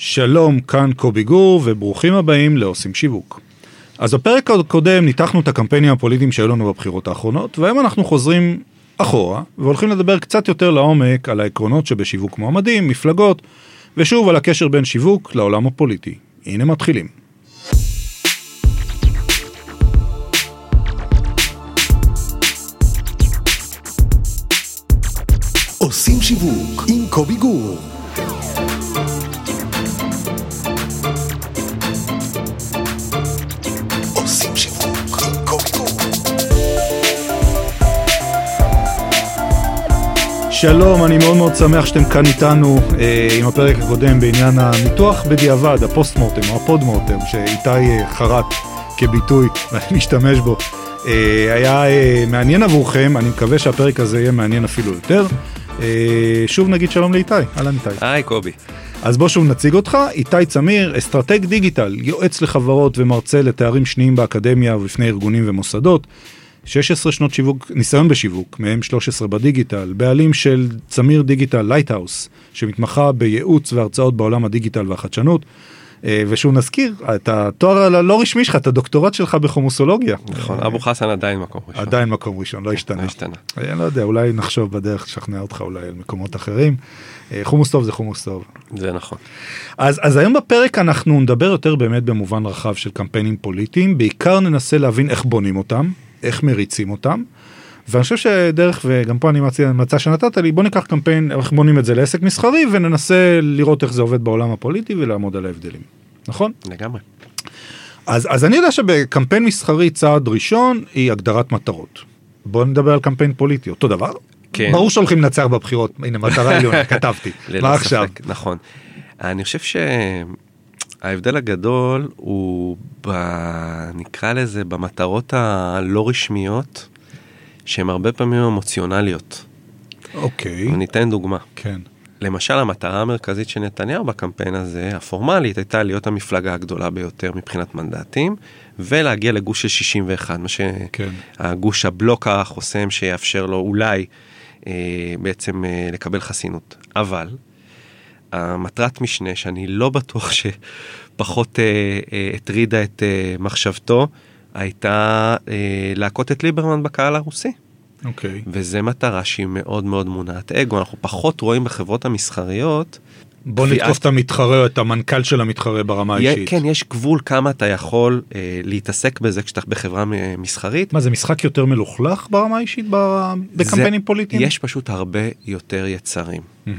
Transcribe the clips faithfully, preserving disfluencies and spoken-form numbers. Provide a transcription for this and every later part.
שלום, כאן קובי גור, וברוכים הבאים לעושים שיווק. אז בפרק הקודם ניתחנו את הקמפיינים הפוליטיים שהיו לנו בבחירות האחרונות, והיום אנחנו חוזרים אחורה, והולכים לדבר קצת יותר לעומק על העקרונות שבשיווק מועמדים, מפלגות, ושוב על הקשר בין שיווק לעולם הפוליטי. הנה מתחילים. עושים שיווק עם קובי גור. עושים שיווק עם קובי גור. שלום, אני מאוד מאוד שמח שאתם כאן איתנו אה, עם הפרק הקודם בעניין הניתוח בדיעבד, הפוסט-מורטם או הפוד-מורטם, שאיתי חרט כביטוי ואני משתמש בו. אה, היה אה, מעניין עבורכם, אני מקווה שהפרק הזה יהיה מעניין אפילו יותר. אה, שוב נגיד שלום לאיתי, אהלן איתי. היי קובי. אז בוא שוב נציג אותך, איתי צמיר, אסטרטג דיגיטל, יועץ לחברות ומרצה לתארים שניים באקדמיה ובפני ארגונים ומוסדות, שש עשרה שנות שיווק, ניסיון בשיווק, מהם שלוש עשרה בדיגיטל, בעלים של צמיר דיגיטל לייטהאוס, שמתמחה בייעוץ והרצאות בעולם הדיגיטל והחדשנות, ושוב נזכיר, את התואר הלא רשמי שלך, את הדוקטורט שלך בחומוסולוגיה. נכון, אבו חסן עדיין מקום ראשון. עדיין מקום ראשון, לא השתנה. לא השתנה. אני לא יודע, אולי נחשוב בדרך, שכנע אותך אולי על מקומות אחרים. חומוס טוב זה חומוס טוב. זה נכון. אז, אז היום בפרק אנחנו נדבר יותר באמת במובן רחב של קמפיינים פוליטיים, בעיקר ננסה להבין איך בונים אותם, איך מריצים אותם, ואני חושב שדרך, וגם פה אני מצא, מצא שנתת לי, בוא ניקח קמפיין, איך בונים את זה לעסק מסחרי, וננסה לראות איך זה עובד בעולם הפוליטי, ולעמוד על ההבדלים. נכון? לגמרי. אז, אז אני יודע שבקמפיין מסחרי צעד ראשון, היא הגדרת מטרות. בוא נדבר על קמפיין פוליטי, אותו דבר? כן. ברור שהולכים לנצח בבחירות, הנה מטרה עליונה, כתבתי. מה עכשיו? נכון. אני חושב שההבדל הגדול הוא, ב... נקרא לזה, במטרות הלא רשמיות, שהן הרבה פעמים אמוציונליות. אוקיי. וניתן דוגמה. כן. למשל, המטרה המרכזית של נתניהו בקמפיין הזה, הפורמלית, הייתה להיות המפלגה הגדולה ביותר מבחינת מנדטים, ולהגיע לגוש של שישים ואחת, מה שהגוש כן. הבלוק החוסם שיאפשר לו אולי אה, בעצם אה, לקבל חסינות. אבל, המטרת משנה, שאני לא בטוח שפחות אה, אה, הטרידה את אה, מחשבתו, הייתה אה, להכות את ליברמן בקהל הרוסי. אוקיי. וזה מטרה שהיא מאוד מאוד מונעת אגו. אנחנו פחות רואים בחברות המסחריות. בוא נתקוף את המתחרה, את המנכ"ל של המתחרה ברמה האישית. כן, יש גבול כמה אתה יכול אה, להתעסק בזה כשאתה בחברה מסחרית. מה, זה משחק יותר מלוכלך ברמה האישית בקמפיינים פוליטיים? יש פשוט הרבה יותר יצרים.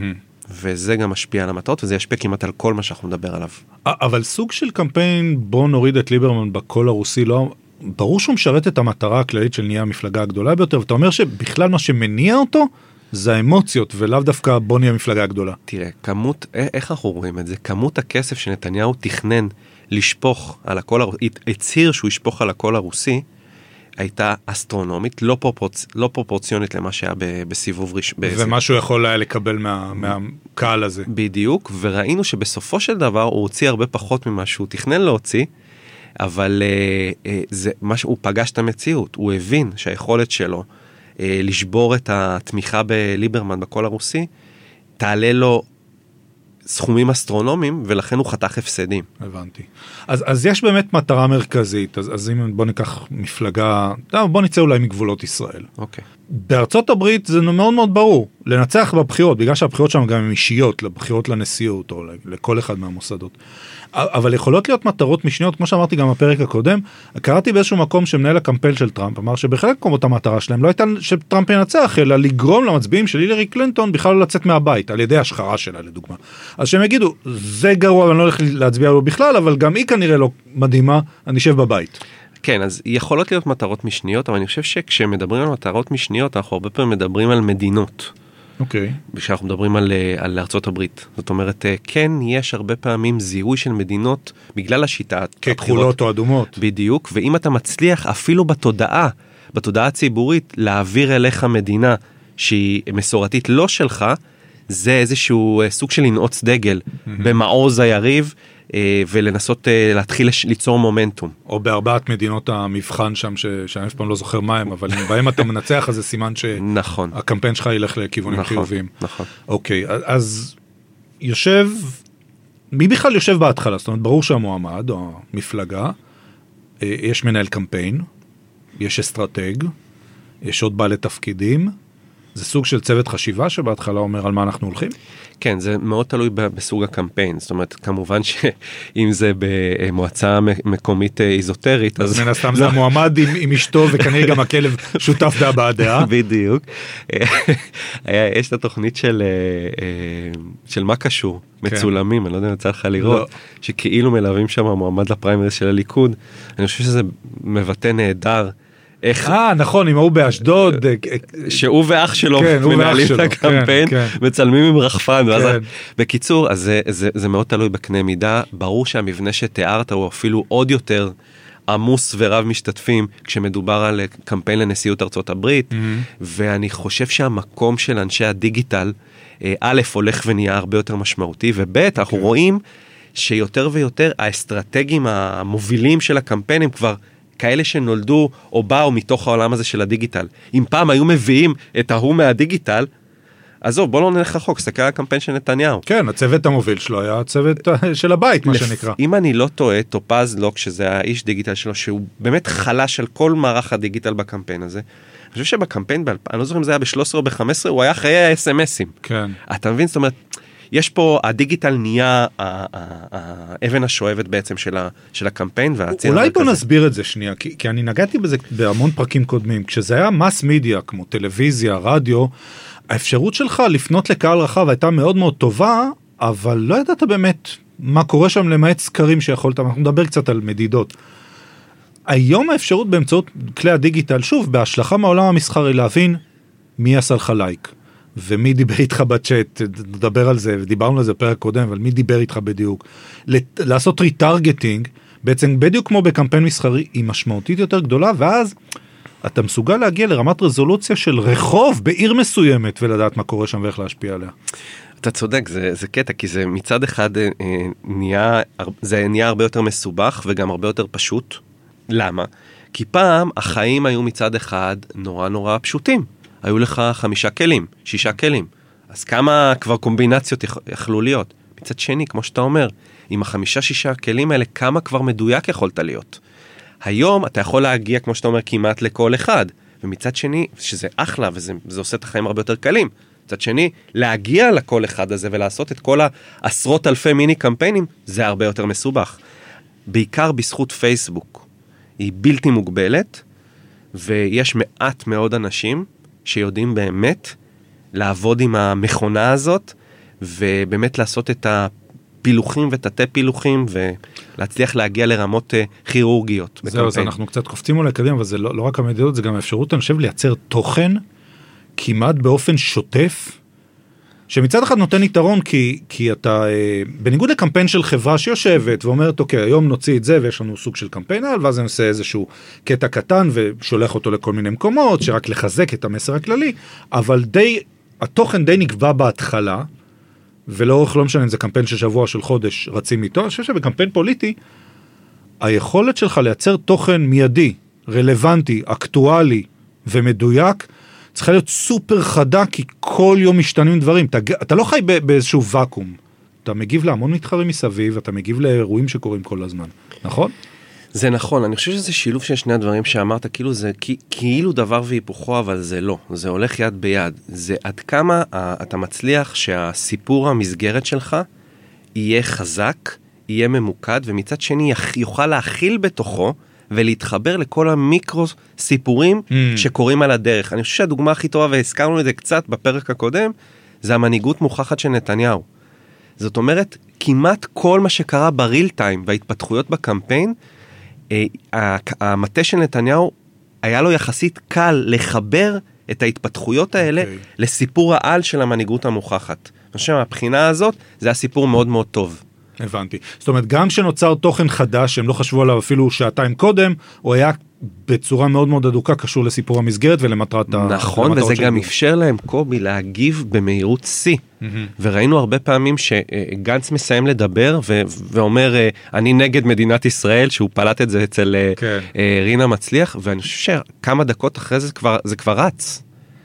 וזה גם משפיע על המטרות, וזה ישפיע כמעט על כל מה שאנחנו נדבר עליו. אבל סוג של קמפיין, בוא נוריד את ליברמן בקול הרוסי, לא... ברור שהוא משרת את המטרה הכללית של נהיה המפלגה הגדולה ביותר, ואתה אומר שבכלל מה שמניע אותו, זה האמוציות, ולאו דווקא בוא נהיה המפלגה הגדולה. תראה, כמות, איך אנחנו רואים את זה? כמות הכסף שנתניהו תכנן לשפוך על הקול הרוסי, הצהיר שהוא ישפוך על הקול הרוסי, הייתה אסטרונומית, לא, פרופורצ... לא פרופורציונית למה שהיה ב... בסיבוב ראשון. ומה שהוא יכול היה לקבל מה... מהקהל הזה. בדיוק, וראינו שבסופו של דבר הוא הוציא הרבה פחות ממה שהוא תכנן להוציא, אבל uh, uh, זה, מה שהוא פגש את המציאות, הוא הבין שהיכולת שלו uh, לשבור את התמיכה בליברמן בקול הרוסי, תעלה לו סכומים אסטרונומיים, ולכן הוא חתך הפסדים. הבנתי. אז, אז יש באמת מטרה מרכזית, אז, אז אם בוא ניקח מפלגה, בוא נצא אולי מגבולות ישראל. אוקיי. בארצות הברית זה מאוד מאוד ברור, לנצח בבחירות, בגלל שהבחירות שם גם הן אישיות, לבחירות לנשיאות או לכל אחד מהמוסדות. אבל יכולות להיות מטרות משניות, כמו שאמרתי גם בפרק הקודם, קראתי באיזשהו מקום שמנהל הקמפיין של טראמפ, אמר שבחלק מקומות המטרה שלהם לא הייתה שטראמפ ינצח, אלא לגרום למצביעים של הילרי קלינטון בכלל לא לצאת מהבית, על ידי השחרה שלה לדוגמה. אז שהם יגידו, זה גרוע, אני לא הולך להצביע לו בכלל, אבל גם היא כנראה לא מדהימה, אני אשב בבית. כן, אז יכולות להיות מטרות משניות, אבל אני חושב שכשמדברים על מטרות משניות, אנחנו הרבה פעמים מדברים על מדינות. אוקיי. כשאנחנו מדברים על, על ארצות הברית. זאת אומרת, כן, יש הרבה פעמים זיהוי של מדינות, בגלל השיטה. ככחולות או אדומות. בדיוק, ואם אתה מצליח אפילו בתודעה, בתודעה הציבורית, להעביר אליך מדינה שהיא מסורתית לא שלך, זה איזשהו סוג של לנעוץ דגל במעוז היריב, ולנסות להתחיל ליצור מומנטום. או בארבעת מדינות המבחן שם, שאני אף פעם לא זוכר מה הם, אבל אם בהם אתה מנצח, אז זה סימן שהקמפיין שלך ילך לכיוונים חיוביים. נכון. אוקיי, אז יושב מי בכלל יושב בהתחלה? זאת אומרת, ברור שהמועמד או המפלגה, יש מנהל קמפיין, יש אסטרטג, יש עוד בעלי תפקידים, זה סוג של צוות חשיבה שבהתחלה אומר על מה אנחנו הולכים? כן, זה מאוד תלוי בסוג הקמפיין, זאת אומרת, כמובן שאם זה במועצה מקומית איזוטרית, אז מן הסתם זה המועמד עם אשתו וכנראה גם הכלב שותף בהבעת דעה. בדיוק. יש את התוכנית של מה קשור, מצולמים, אני לא יודע אם יצא לך לראות, שכאילו מלווים שם המועמד לפריימריז של הליכוד, אני חושב שזה מבטא נהדר, אה, נכון, אם הוא באשדוד. שהוא ואח שלו מנהלים את הקמפיין, מצלמים עם רחפן. בקיצור, אז זה מאוד תלוי בקנה מידה. ברור שהמבנה שתיארת הוא אפילו עוד יותר עמוס ורב משתתפים, כשמדובר על קמפיין לנשיאות ארצות הברית, ואני חושב שהמקום של אנשי הדיגיטל, א', הולך ונהיה הרבה יותר משמעותי, וב', אנחנו רואים שיותר ויותר האסטרטגיים המובילים של הקמפיינים כבר כאלה שנולדו או באו מתוך העולם הזה של הדיגיטל. אם פעם היו מביאים את ההוא מהדיגיטל, אז זו, בוא לא נלך רחוק, סתכל על הקמפיין של נתניהו. כן, הצוות המוביל שלו היה הצוות של הבית, מה שנקרא. אם אני לא טועה, טופז לוק, שזה האיש דיגיטל שלו, שהוא באמת חלש על כל מערך הדיגיטל בקמפיין הזה, אני חושב שבקמפיין, אני לא זוכר אם זה היה ב-שלוש עשרה או ב-חמש עשרה, הוא היה חיי ה-אס אם אסים. כן. אתה מבין? זאת אומרת, יש פה, הדיגיטל נהיה האבן השואבת בעצם של הקמפיין. אולי בוא נסביר את זה שנייה, כי אני נגעתי בזה בהמון פרקים קודמים, כשזה היה מס מדיה, כמו טלוויזיה, רדיו, האפשרות שלך לפנות לקהל רחב הייתה מאוד מאוד טובה, אבל לא ידעת באמת מה קורה שם למעט סקרים שיכולת, אנחנו נדבר קצת על מדידות. היום האפשרות באמצעות כלי הדיגיטל, שוב, בהשלכה מהעולם המסחרי, להבין מי עשה לך לייק. ומי דיבר איתך בצ'אט, נדבר על זה, ודיברנו על זה פרק קודם, אבל מי דיבר איתך בדיוק. לעשות ריטרגטינג, בעצם בדיוק כמו בקמפיין מסחרי, היא משמעותית יותר גדולה, ואז אתה מסוגל להגיע לרמת רזולוציה של רחוב בעיר מסוימת, ולדעת מה קורה שם ואיך להשפיע עליה. אתה צודק, זה, זה קטע, כי זה מצד אחד אה, נהיה, זה נהיה הרבה יותר מסובך, וגם הרבה יותר פשוט. למה? כי פעם החיים היו מצד אחד נורא נורא פשוטים. היו לך חמישה כלים, שישה כלים. אז כמה כבר קומבינציות יכלו להיות? מצד שני, כמו שאתה אומר, עם החמישה, שישה כלים האלה, כמה כבר מדויק יכולת להיות? היום אתה יכול להגיע, כמו שאתה אומר, כמעט לכל אחד. ומצד שני, שזה אחלה, וזה זה עושה את החיים הרבה יותר קלים. מצד שני, להגיע לכל אחד הזה ולעשות את כל העשרות אלפי מיני קמפיינים, זה הרבה יותר מסובך. בעיקר בזכות פייסבוק. היא בלתי מוגבלת, ויש מעט מאוד אנשים שיודעים באמת לעבוד עם המכונה הזאת, ובאמת לעשות את הפילוחים ואת התה פילוחים, ולהצליח להגיע לרמות כירורגיות. זהו, אז אנחנו קצת קופצים אולי קדימה, אבל זה לא, לא רק המדידות, זה גם האפשרות, אני חושב, לייצר תוכן כמעט באופן שוטף, שמצד אחד נותן יתרון, כי, כי אתה, בניגוד לקמפיין של חברה שיושבת ואומרת, אוקיי, היום נוציא את זה, ויש לנו סוג של קמפיין על, ואז אני עושה איזשהו קטע קטן, ושולח אותו לכל מיני מקומות, שרק לחזק את המסר הכללי, אבל די, התוכן די נקבע בהתחלה, ולאורך לא משנה אם זה קמפיין של שבוע, של חודש, רצים איתו, אני חושב שבקמפיין פוליטי, היכולת שלך לייצר תוכן מיידי, רלוונטי, אקטואלי ומדויק, צריכה להיות סופר חדה, כי כל יום משתנים דברים. אתה, אתה לא חי באיזשהו וקום. אתה מגיב להמון מתחרים מסביב, אתה מגיב לאירועים שקורים כל הזמן. נכון? זה נכון. אני חושב שזה שילוב של שני הדברים שאמרת, כאילו זה כאילו דבר והיפוכו, אבל זה לא. זה הולך יד ביד. זה עד כמה אתה מצליח שהסיפור המסגרת שלך יהיה חזק, יהיה ממוקד, ומצד שני יוכל להכיל בתוכו, ולהתחבר לכל המיקרו סיפורים mm. שקורים על הדרך. אני חושב שהדוגמה הכי טובה, והזכרנו את זה קצת בפרק הקודם, זה המנהיגות מוכחת של נתניהו. זאת אומרת, כמעט כל מה שקרה בריל טיים, וההתפתחויות בקמפיין, אה, המטה של נתניהו, היה לו יחסית קל לחבר את ההתפתחויות האלה okay. לסיפור העל של המנהיגות המוכחת. אני חושב שהבחינה הזאת, זה הסיפור מאוד מאוד טוב. הבנתי. זאת אומרת, גם שנוצר תוכן חדש, שהם לא חשבו עליו אפילו שעתיים קודם, הוא היה בצורה מאוד מאוד אדוקה, קשור לסיפור המסגרת ולמטרת ה... נכון, וזה גם אפשר להם, קובי, להגיב במהירות C. וראינו הרבה פעמים שגנץ מסיים לדבר, ואומר, אני נגד מדינת ישראל, שהוא פלט את זה אצל רינה מצליח, ואני חושב שכמה דקות אחרי זה זה כבר רץ.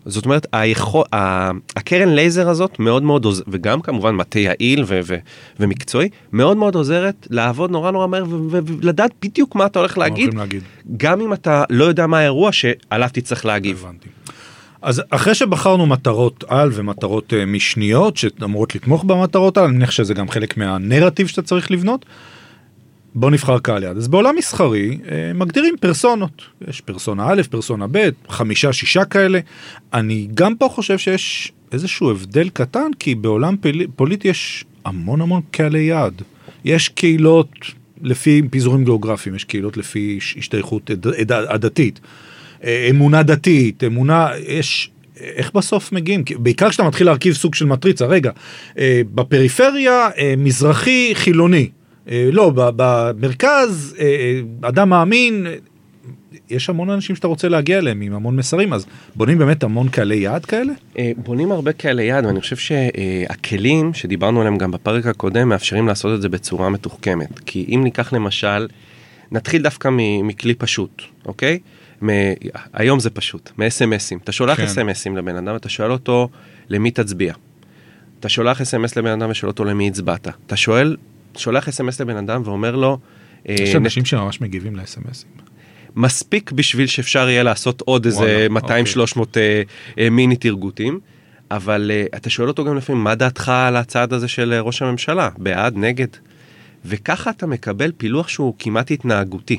זאת אומרת, היכול, הקרן לייזר הזאת מאוד מאוד עוזרת, וגם כמובן מטה יעיל ו- ו- ומקצועי, מאוד מאוד עוזרת לעבוד נורא נורא מהר, ו- ו- ולדעת בדיוק מה אתה הולך להגיד, להגיד, גם אם אתה לא יודע מה האירוע שעליו תצטרך להגיב. הבנתי. אז אחרי שבחרנו מטרות על ומטרות uh, משניות, שאמורות לתמוך במטרות על, אני מניח שזה גם חלק מהנרטיב שאתה צריך לבנות, בוא נבחר קהל יעד. אז בעולם מסחרי מגדירים פרסונות. יש פרסונה א', פרסונה ב', חמישה, שישה כאלה. אני גם פה חושב שיש איזשהו הבדל קטן, כי בעולם פוליטי יש המון המון קהלי יעד. יש קהילות לפי פיזורים גיאוגרפיים, יש קהילות לפי השתייכות עדתית, אמונה דתית, אמונה, יש... איך בסוף מגיעים? בעיקר כשאתה מתחיל להרכיב סוג של מטריצה. רגע, בפריפריה, מזרחי, חילוני. לא, במרכז, אדם מאמין, יש המון אנשים שאתה רוצה להגיע אליהם עם המון מסרים, אז בונים באמת המון קהלי יעד כאלה? בונים הרבה קהלי יעד, ואני חושב שהכלים שדיברנו עליהם גם בפרק הקודם, מאפשרים לעשות את זה בצורה מתוחכמת. כי אם ניקח למשל, נתחיל דווקא מכלי פשוט, אוקיי? היום זה פשוט, מ-אס אם אסים. אתה שולח אס אם אסים לבן אדם, אתה שואל אותו למי תצביע. אתה שולח אס אם אס לבן אדם ושואל אותו למי הצבעת. אתה שואל... שולח אס אם אס לבן אדם ואומר לו... יש אנשים שממש מגיבים ל-אס אם אסים. מספיק בשביל שאפשר יהיה לעשות עוד איזה מאתיים שלוש מאות מיני תרגותים, אבל אתה שואל אותו גם לפעמים, מה דעתך על הצעד הזה של ראש הממשלה? בעד, נגד? וככה אתה מקבל פילוח שהוא כמעט התנהגותי.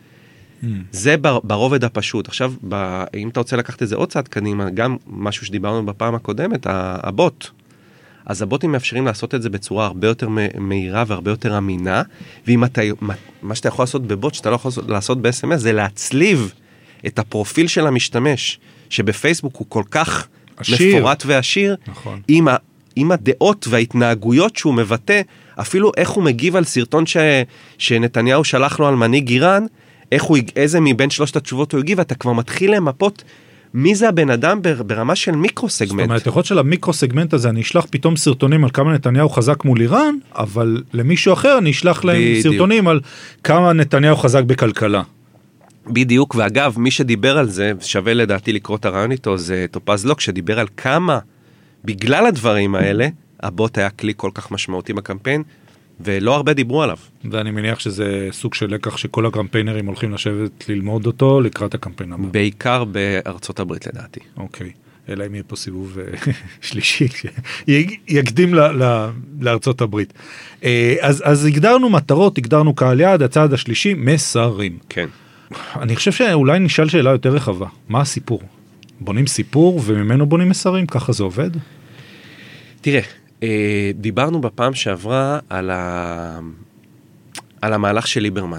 זה ברובד הפשוט. עכשיו, אם אתה רוצה לקחת את זה עוד צעד קדימה, גם משהו שדיברנו בפעם הקודמת, הבוט. אז הבוטים מאפשרים לעשות את זה בצורה הרבה יותר מהירה והרבה יותר אמינה, ואם אתה, מה שאתה יכול לעשות בבוט, שאתה לא יכול לעשות ב-אס אם אס, זה להצליב את הפרופיל של המשתמש, שבפייסבוק הוא כל כך עשיר. מפורט ועשיר, נכון. עם, ה, עם הדעות וההתנהגויות שהוא מבטא, אפילו איך הוא מגיב על סרטון ש, שנתניהו שלח לו על מנהיג איראן, איך הוא, איזה מבין שלושת התשובות הוא הגיב, אתה כבר מתחיל למפות, מי זה הבן אדם ברמה של מיקרו-סגמנט? זאת אומרת, יכול להיות של המיקרו-סגמנט הזה, אני אשלח פתאום סרטונים על כמה נתניהו חזק מול איראן, אבל למישהו אחר אני אשלח להם בדיוק. סרטונים על כמה נתניהו חזק בכלכלה. בדיוק, ואגב, מי שדיבר על זה, שווה לדעתי לקרוא את הרעיון איתו, זה טופז לוק, שדיבר על כמה, בגלל הדברים האלה, הבוט היה כלי כל כך משמעותי בקמפיין, ולא הרבה דיברו עליו. ואני מניח שזה סוג של לקח שכל הקמפיינרים הולכים לשבת ללמוד אותו לקראת הקמפיין הבא. בעיקר בארצות הברית לדעתי. אוקיי. אלא אם יהיה פה סיבוב שלישי, יקדים לארצות הברית. אז, אז הגדרנו מטרות, הגדרנו קהל יעד, הצעד השלישי, מסרים. כן. אני חושב שאולי נשאל שאלה יותר רחבה. מה הסיפור? בונים סיפור וממנו בונים מסרים? ככה זה עובד? תראה, דיברנו בפעם שעברה על, ה... על המהלך של ליברמן.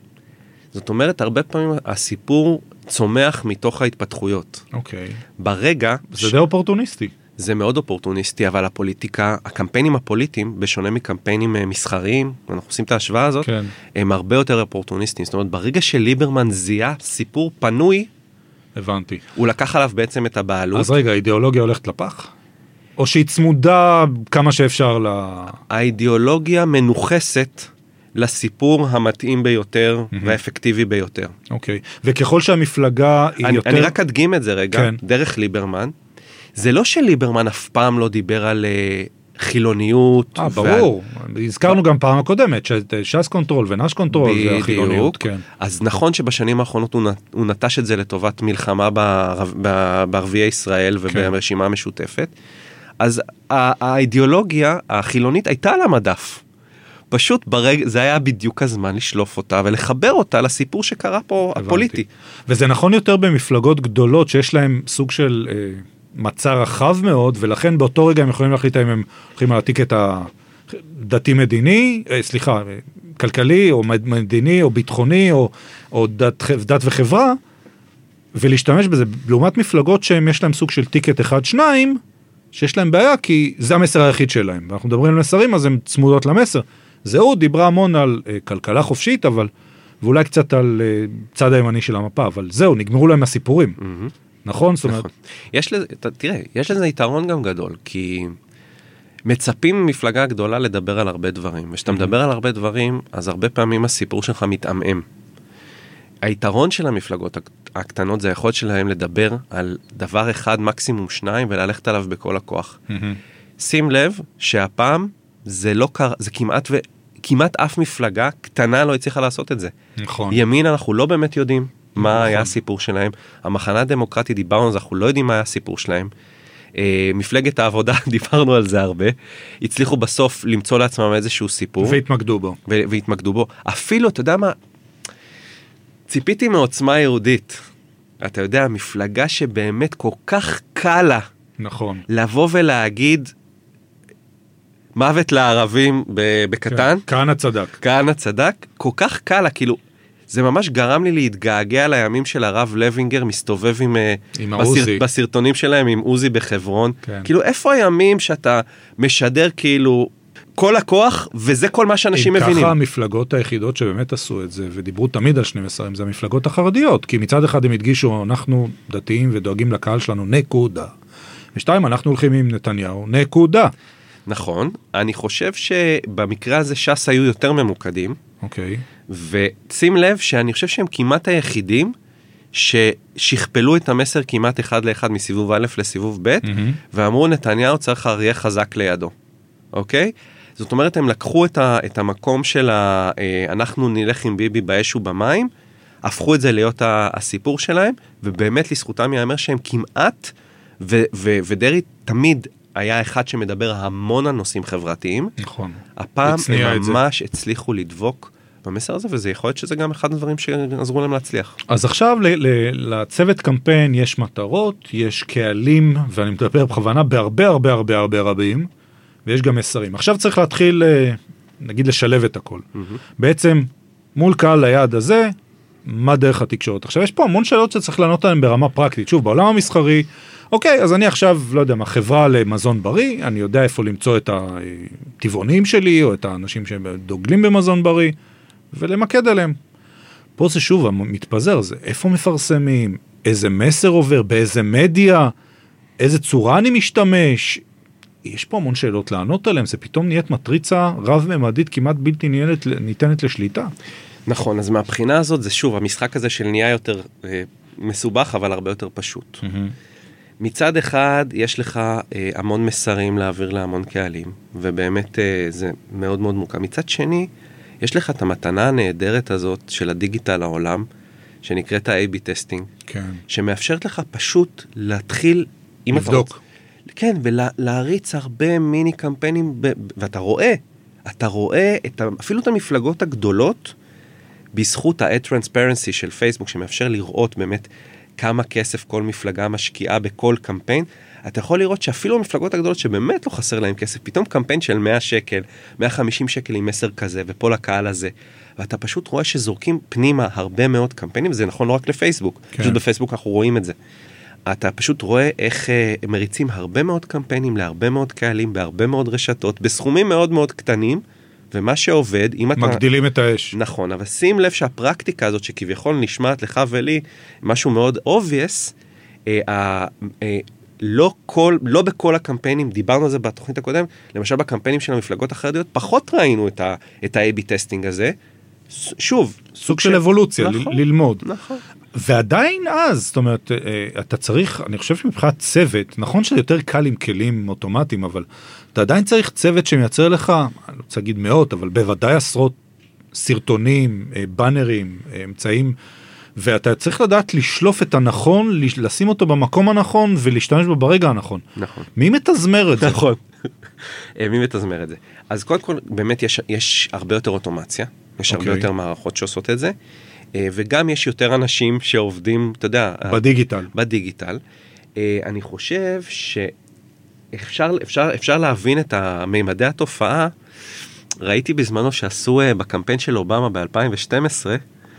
זאת אומרת, הרבה פעמים הסיפור צומח מתוך ההתפתחויות. אוקיי. ברגע... זה ש... די אופורטוניסטי. זה מאוד אופורטוניסטי, אבל הפוליטיקה, הקמפיינים הפוליטיים, בשונה מקמפיינים מסחריים, אנחנו עושים את ההשוואה הזאת, כן. הם הרבה יותר אופורטוניסטיים. זאת אומרת, ברגע של ליברמן זיהה סיפור פנוי, הבנתי. הוא לקח עליו בעצם את הבעלות. אז רגע, האידיאולוגיה הולכת לפח? או שהיא צמודה כמה שאפשר ל... האידיאולוגיה מנוחסת לסיפור המתאים ביותר mm-hmm. והאפקטיבי ביותר. אוקיי. וככל שהמפלגה היא אני, יותר... אני רק אדגים את זה רגע, כן. דרך ליברמן. זה לא שליברמן אף פעם לא דיבר על uh, חילוניות. אה, ברור. ועל... הזכרנו גם פעם הקודמת, ש"ס קונטרול ונ"ש קונטרול והחילוניות. כן. אז נכון שבשנים האחרונות הוא, הוא נטש את זה לטובת מלחמה בערב, בערביי ישראל וברשימה המשותפת. אז האידיאולוגיה החילונית הייתה על המדף. פשוט ברגע, זה היה בדיוק הזמן לשלוף אותה ולחבר אותה לסיפור שקרה פה הבנתי. הפוליטי. וזה נכון יותר במפלגות גדולות שיש להם סוג של אה, מצע רחב מאוד, ולכן באותו רגע הם יכולים להחליט אם הם הולכים להעתיק את הדתי מדיני, אה, סליחה, כלכלי או מדיני או ביטחוני או, או דת, דת וחברה, ולהשתמש בזה. לעומת מפלגות שהם יש להם סוג של טיקט אחד, שניים, שיש להם בעיה, כי זה המסר היחיד שלהם. ואנחנו מדברים על מסרים, אז הן צמודות למסר. זהו, דיברה המון על uh, כלכלה חופשית, אבל, ואולי קצת על uh, צד הימני של המפה, אבל זהו, נגמרו להם הסיפורים. Mm-hmm. נכון? זאת אומרת... יש לזה, תראה, יש לזה יתרון גם גדול, כי מצפים ממפלגה גדולה לדבר על הרבה דברים, ושאתה mm-hmm. מדבר על הרבה דברים, אז הרבה פעמים הסיפור שלך מתעמם. היתרון של המפלגות הקטנות, זה היכולת שלהם לדבר על דבר אחד, מקסימום שניים, וללכת עליו בכל הכוח. שים לב שהפעם זה לא קרה, זה כמעט ו... כמעט אף מפלגה קטנה לא הצליחה לעשות את זה. נכון. ימין אנחנו לא באמת יודעים מה היה הסיפור שלהם. המחנה הדמוקרטי דיברנו על זה, אנחנו לא יודעים מה היה הסיפור שלהם. מפלגת העבודה, דיברנו על זה הרבה, הצליחו בסוף למצוא לעצמם איזשהו סיפור. והתמקדו בו. והתמקדו בו. אפילו, אתה יודע מה, ציפיתי מעוצמה יהודית. אתה יודע, מפלגה שבאמת כל כך קל לה. נכון. לבוא ולהגיד, מוות לערבים בקטן. כהנא צדק. כהנא צדק, כל כך קל לה, כאילו, זה ממש גרם לי להתגעגע לימים של הרב לוינגר, מסתובב עם, עם בסרט, בסרטונים שלהם עם עוזי בחברון. כן. כאילו, איפה הימים שאתה משדר כאילו כל הכוח, וזה כל מה שאנשים מבינים. ככה המפלגות היחידות שבאמת עשו את זה, ודיברו תמיד על שני מסרים, זה המפלגות החרדיות, כי מצד אחד הם הדגישו, אנחנו דתיים ודואגים לקהל שלנו, נקודה. ושתיים, אנחנו הולכים עם נתניהו, נקודה. נכון, אני חושב שבמקרה הזה ש"ס היו יותר ממוקדים. אוקיי. ושים לב שאני חושב שהם כמעט היחידים ששכפלו את המסר כמעט אחד לאחד מסיבוב א' לסיבוב ב', mm-hmm. ואמרו נתניהו צריך אריה חזק לידו. אוקיי? זאת אומרת, הם לקחו את, ה, את המקום של ה, אנחנו נלך עם ביבי באש ובמים, הפכו את זה להיות הסיפור שלהם, ובאמת לזכותם יאמר שהם כמעט, ו, ו, ודרי תמיד היה אחד שמדבר המון על נושאים חברתיים. נכון. הפעם הם ממש הצליחו לדבוק במסר הזה, וזה יכול להיות שזה גם אחד הדברים שעזרו להם להצליח. אז עכשיו לצוות קמפיין יש מטרות, יש קהלים, ואני מדבר בכוונה בהרבה הרבה הרבה הרבה רבים, ויש גם מסרים. עכשיו צריך להתחיל, נגיד, לשלב את הכל. בעצם, מול קהל היעד הזה, מה דרך התקשורת? עכשיו, יש פה המון שאלות שצריך לענות עליהן ברמה פרקטית. שוב, בעולם המסחרי, אוקיי, אז אני עכשיו, לא יודע מה, חברה למזון בריא, אני יודע איפה למצוא את הטבעונים שלי, או את האנשים שדוגלים במזון בריא, ולמקד עליהם. פה זה שוב, מתפזר, זה איפה מפרסמים, איזה מסר עובר, באיזה מדיה, איזה צורה אני משתמש. יש פה המון שאלות לענות עליהם, זה פתאום נהיית מטריצה רב-ממדית, כמעט בלתי ניתנת, ניתנת לשליטה. נכון, אז מהבחינה הזאת זה שוב, המשחק הזה של נהיה יותר אה, מסובך, אבל הרבה יותר פשוט. Mm-hmm. מצד אחד, יש לך אה, המון מסרים להעביר להמון קהלים, ובאמת אה, זה מאוד מאוד מורכב. מצד שני, יש לך את המתנה הנהדרת הזאת של הדיגיטל לעולם, שנקראת ה-איי בי טסטינג, כן. שמאפשרת לך פשוט להתחיל, אם אתה רוצה, כן, ולהריץ הרבה מיני קמפיינים, ב- ואתה רואה, אתה רואה את, אפילו את המפלגות הגדולות, בזכות ה-ad transparency של פייסבוק, שמאפשר לראות באמת כמה כסף כל מפלגה משקיעה בכל קמפיין, אתה יכול לראות שאפילו המפלגות הגדולות שבאמת לא חסר להם כסף, פתאום קמפיין של מאה שקל, מאה וחמישים שקל עם מסר כזה, ופה לקהל הזה, ואתה פשוט רואה שזורקים פנימה הרבה מאוד קמפיינים, וזה נכון לא רק לפייסבוק, כן. פשוט בפייסבוק אנחנו רואים את זה. אתה פשוט רואה איך uh, מריצים הרבה מאוד קמפיינים להרבה מאוד קהלים, בהרבה מאוד רשתות, בסכומים מאוד מאוד קטנים, ומה שעובד, אם אתה... מגדילים את האש. נכון, אבל שים לב שהפרקטיקה הזאת, שכביכול נשמעת לך ולי, משהו מאוד obvious, אה, אה, אה, לא, כל, לא בכל הקמפיינים, דיברנו על זה בתוכנית הקודם, למשל בקמפיינים של המפלגות החרדיות, פחות ראינו את ה-איי בי טסטינג הזה, שוב, סוג, סוג של אבולוציה, נכון, ל- ללמוד. נכון. ועדיין אז, זאת אומרת, אתה צריך, אני חושב שמבחינת צוות, נכון שזה יותר קל עם כלים אוטומטיים, אבל אתה עדיין צריך צוות שמייצר לך, אני לא רוצה להגיד מאות, אבל בוודאי עשרות סרטונים, בנרים, אמצעים, ואתה צריך לדעת לשלוף את הנכון, לשים אותו במקום הנכון, ולהשתמש בו ברגע הנכון. נכון. מי מתזמר את זה? נכון. מי מתזמר את זה? אז קודם כל, באמת יש, יש הרבה יותר אוטומציה, יש הרבה יותר מערכות שעושות את זה, וגם יש יותר אנשים שעובדים, אתה יודע, בדיגיטל. בדיגיטל. אני חושב שאפשר אפשר, אפשר להבין את מימדי התופעה. ראיתי בזמנו שעשו בקמפיין של אובמה ב-אלפיים ושתים עשרה,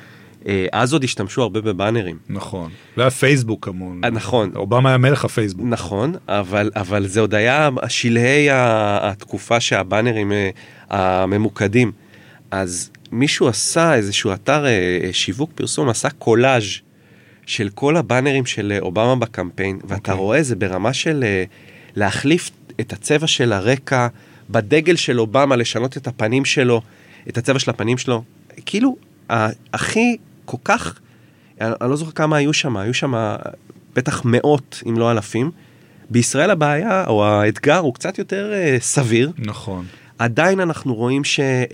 אז עוד השתמשו הרבה בבאנרים. נכון. זה היה פייסבוק כמון. נכון. אובמה היה מלך הפייסבוק. נכון, אבל, אבל זה עוד היה השלהי התקופה שהבאנרים הממוקדים. אז מישהו עשה איזשהו אתר שיווק פרסום, עשה קולאז' של כל הבאנרים של אובמה בקמפיין, ואתה רואה זה ברמה של להחליף את הצבע של הרקע, בדגל של אובמה, לשנות את הפנים שלו, את הצבע של הפנים שלו, כאילו, הכי כל כך, אני, אני לא זוכר כמה היו שם, היו שם בטח מאות, אם לא אלפים. בישראל הבעיה, או האתגר, הוא קצת יותר אה, סביר. נכון. עדיין אנחנו רואים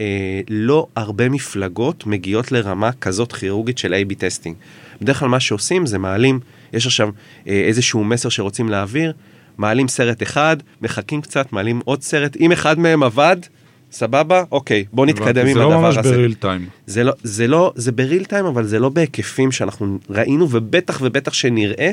שלא הרבה מפלגות מגיעות לרמה כזאת כירורגית של איי בי טסטינג. בדרך כלל מה שעושים זה מעלים, יש עכשיו איזשהו מסר שרוצים להעביר, מעלים סרט אחד, מחכים קצת, מעלים עוד סרט, אם אחד מהם עבד, סבבה, אוקיי, בוא נתקדם עם הדבר הזה. זה לא ממש בריל טיים. זה לא, זה לא, זה בריל טיים, אבל זה לא בהיקפים שאנחנו ראינו, ובטח ובטח שנראה,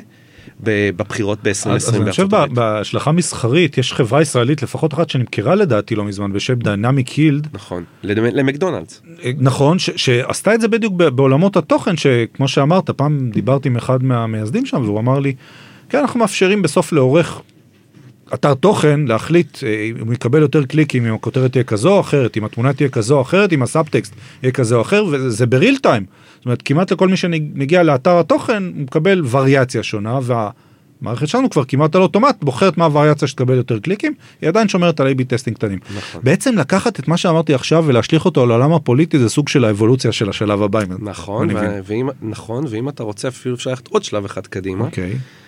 בבחירות ב-עשרים עשרים. אז אני חושב בהשלכה מסחרית, יש חברה ישראלית, לפחות אחת שנמכרה לדעתי לא מזמן, בשם דיינמיק הילד. נכון, למקדונלדס. נכון, שעשתה את זה בדיוק בעולמות התוכן, שכמו שאמרת, פעם דיברתי עם אחד מהמייסדים שם, והוא אמר לי, כן, אנחנו מאפשרים בסוף לעורך אתר תוכן, להחליט אם הוא יקבל יותר קליקים, אם הכותרת תהיה כזו או אחרת, אם התמונה תהיה כזו או אחרת, אם הסאבטקסט יהיה כזה או אחר, וזה בריל טיים. זאת אומרת, כמעט לכל מי שמגיע לאתר התוכן, הוא מקבל וריאציה שונה, והמערכת שלנו כבר כמעט על אוטומט, בוחרת מה הווריאציה שתקבל יותר קליקים, היא עדיין שומרת על איי בי טסטינג קטנים. נכון. בעצם לקחת את מה שאמרתי עכשיו, ולהשליך אותו לעולם הפוליטי, זה סוג של האבולוציה של השלב הבא. נכון, ו- ואם, נכון, ואם אתה רוצה אפילו אפשר ללכת עוד שלב אחד קדימה. אוקיי.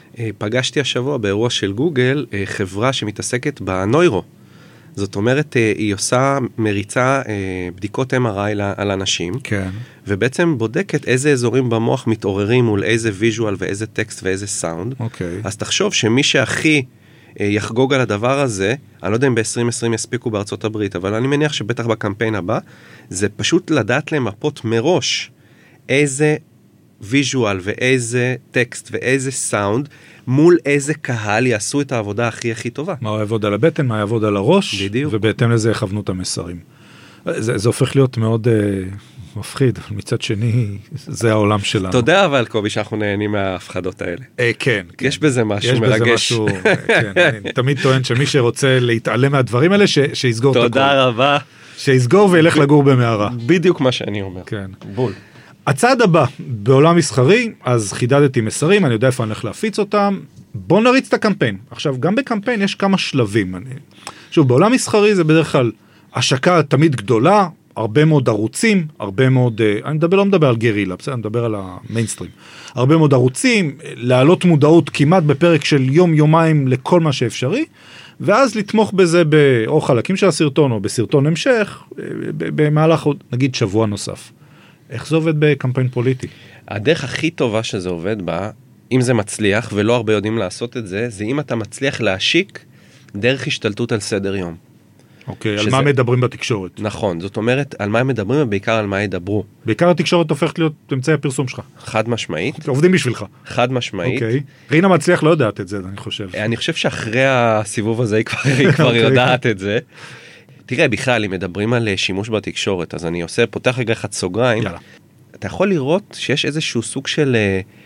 פגשתי השבוע באירוע של גוגל, חברה שמתעסקת בנוירו. זאת אומרת, היא עושה מריצה בדיקות אם אר איי על אנשים, כן. ובעצם בודקת איזה אזורים במוח מתעוררים מול איזה ויז'ואל ואיזה טקסט ואיזה סאונד. אוקיי. אז תחשוב שמי שהכי יחגוג על הדבר הזה, אני לא יודע אם ב-עשרים עשרים יספיקו בארצות הברית, אבל אני מניח שבטח בקמפיין הבא, זה פשוט לדעת למפות מראש איזה ויז'ואל ואיזה טקסט ואיזה סאונד, מול איזה קהל יעשו את העבודה הכי הכי טובה. מה יעבוד על הבטן, מה יעבוד על הראש, בדיוק. ובהתאם לזה יכוונו את המסרים. זה, זה הופך להיות מאוד uh, מפחיד, מצד שני, זה העולם שלנו. אתה יודע אבל, קובי, שאנחנו נהנים מההפחדות האלה. אה, כן, כן. יש בזה משהו יש מרגש. בזה משהו, כן, אני תמיד טוען שמי שרוצה להתעלם מהדברים האלה, ש, שיסגור את הכל. תודה רבה. שיסגור וילך לגור במערה. בדיוק מה שאני אומר. כן. בול. הצעד הבא, בעולם מסחרי, אז חידדתי מסרים, אני יודע איפה אני הולך להפיץ אותם, בוא נריץ את הקמפיין. עכשיו, גם בקמפיין יש כמה שלבים. אני... שוב, בעולם מסחרי זה בדרך כלל השקה תמיד גדולה, הרבה מאוד ערוצים, הרבה מאוד, אני מדבר, לא מדבר על גרילה, בסדר, אני מדבר על המיינסטרים. הרבה מאוד ערוצים, להעלות מודעות כמעט בפרק של יום-יומיים לכל מה שאפשרי, ואז לתמוך בזה באו חלקים של הסרטון, או בסרטון המשך, במהלך, נגיד, שבוע נוסף. איך זה עובד בקמפיין פוליטי? הדרך הכי טובה שזה עובד בה, אם זה מצליח, ולא הרבה יודעים לעשות את זה, זה אם אתה מצליח להשיק דרך השתלטות על סדר יום. אוקיי, על מה מדברים בתקשורת? נכון, זאת אומרת, על מה הם מדברים, ובעיקר על מה ידברו. בעיקר התקשורת הופכת להיות אמצעי הפרסום שלך. חד משמעית. עובדים בשבילך. חד משמעית. אוקיי. רינה מצליח לא יודעת את זה, אני חושב. אני חושב שאחרי הסיבוב הזה היא כבר יודעת את זה. תראה, בכלל, אם מדברים על שימוש בתקשורת, אז אני עושה, פותח רגע אחד סוגריים. יאללה. אתה יכול לראות שיש איזשהו סוג של,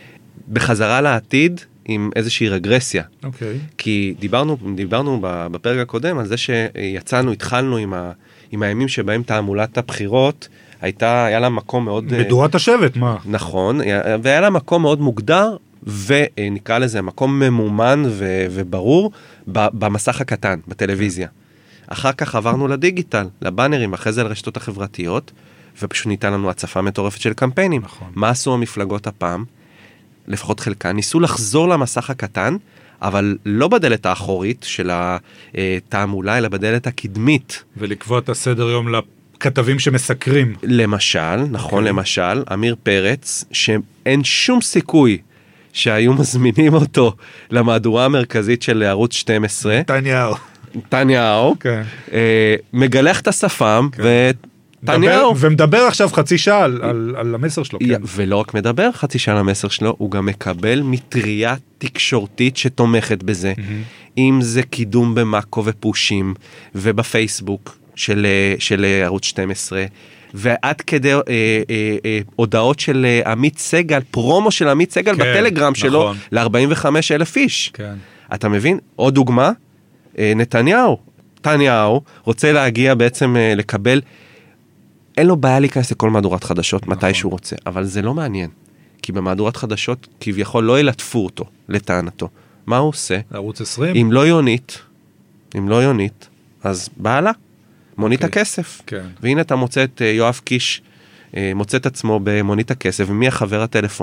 בחזרה לעתיד, עם איזושהי רגרסיה. אוקיי. כי דיברנו, דיברנו בפרק הקודם על זה שיצאנו, התחלנו עם, ה, עם הימים שבהם תעמולת הבחירות, הייתה, היה לה מקום מאוד... מדורת השבט, מה? נכון, והיה לה מקום מאוד מוגדר, ונקרא לזה מקום ממומן ו, וברור, במסך הקטן, בטלוויזיה. אחר כך עברנו לדיגיטל, לבאנרים, אחרי זה לרשתות החברתיות, ופשוט ניתן לנו הצפה מטורפת של קמפיינים. נכון. מה עשו המפלגות הפעם? לפחות חלקן, ניסו לחזור למסך הקטן, אבל לא בדלת האחורית של התעמולה, אלא בדלת הקדמית. ולקבוע את הסדר יום לכתבים שמסקרים. למשל, נכון, למשל, אמיר פרץ, שאין שום סיכוי שהיו מזמינים אותו למהדורה המרכזית של ערוץ שתים עשרה. נתניהו. נתניהו, כן. מגלח את השפם, ו... מדבר, ומדבר עכשיו חצי שעה על, על, על המסר שלו. כן. ולא רק מדבר חצי שעה על המסר שלו, הוא גם מקבל מטריה תקשורתית שתומכת בזה. Mm-hmm. אם זה קידום במאקו ופושים, ובפייסבוק של, של ערוץ שתים עשרה, ועד כדי אה, אה, אה, הודעות של אה, עמית סגל, פרומו של עמית סגל כן, בטלגרם נכון. שלו, ל-ארבעים וחמישה אלף איש. כן. אתה מבין? עוד דוגמה, אה, נתניהו. נתניהו רוצה להגיע בעצם אה, לקבל... אין לו בעיה להיכנס לכל מהדורת חדשות נכון. מתי שהוא רוצה, אבל זה לא מעניין. כי במהדורת חדשות כביכול לא ילטפו אותו, לטענתו. מה הוא עושה? ערוץ עשרים? אם לא יונית, אם לא יונית, אז בעלה, מונית okay. הכסף. כן. והנה אתה מוצא את יואב קיש, מוצא את עצמו במונית הכסף, ומי החבר הטלפוני?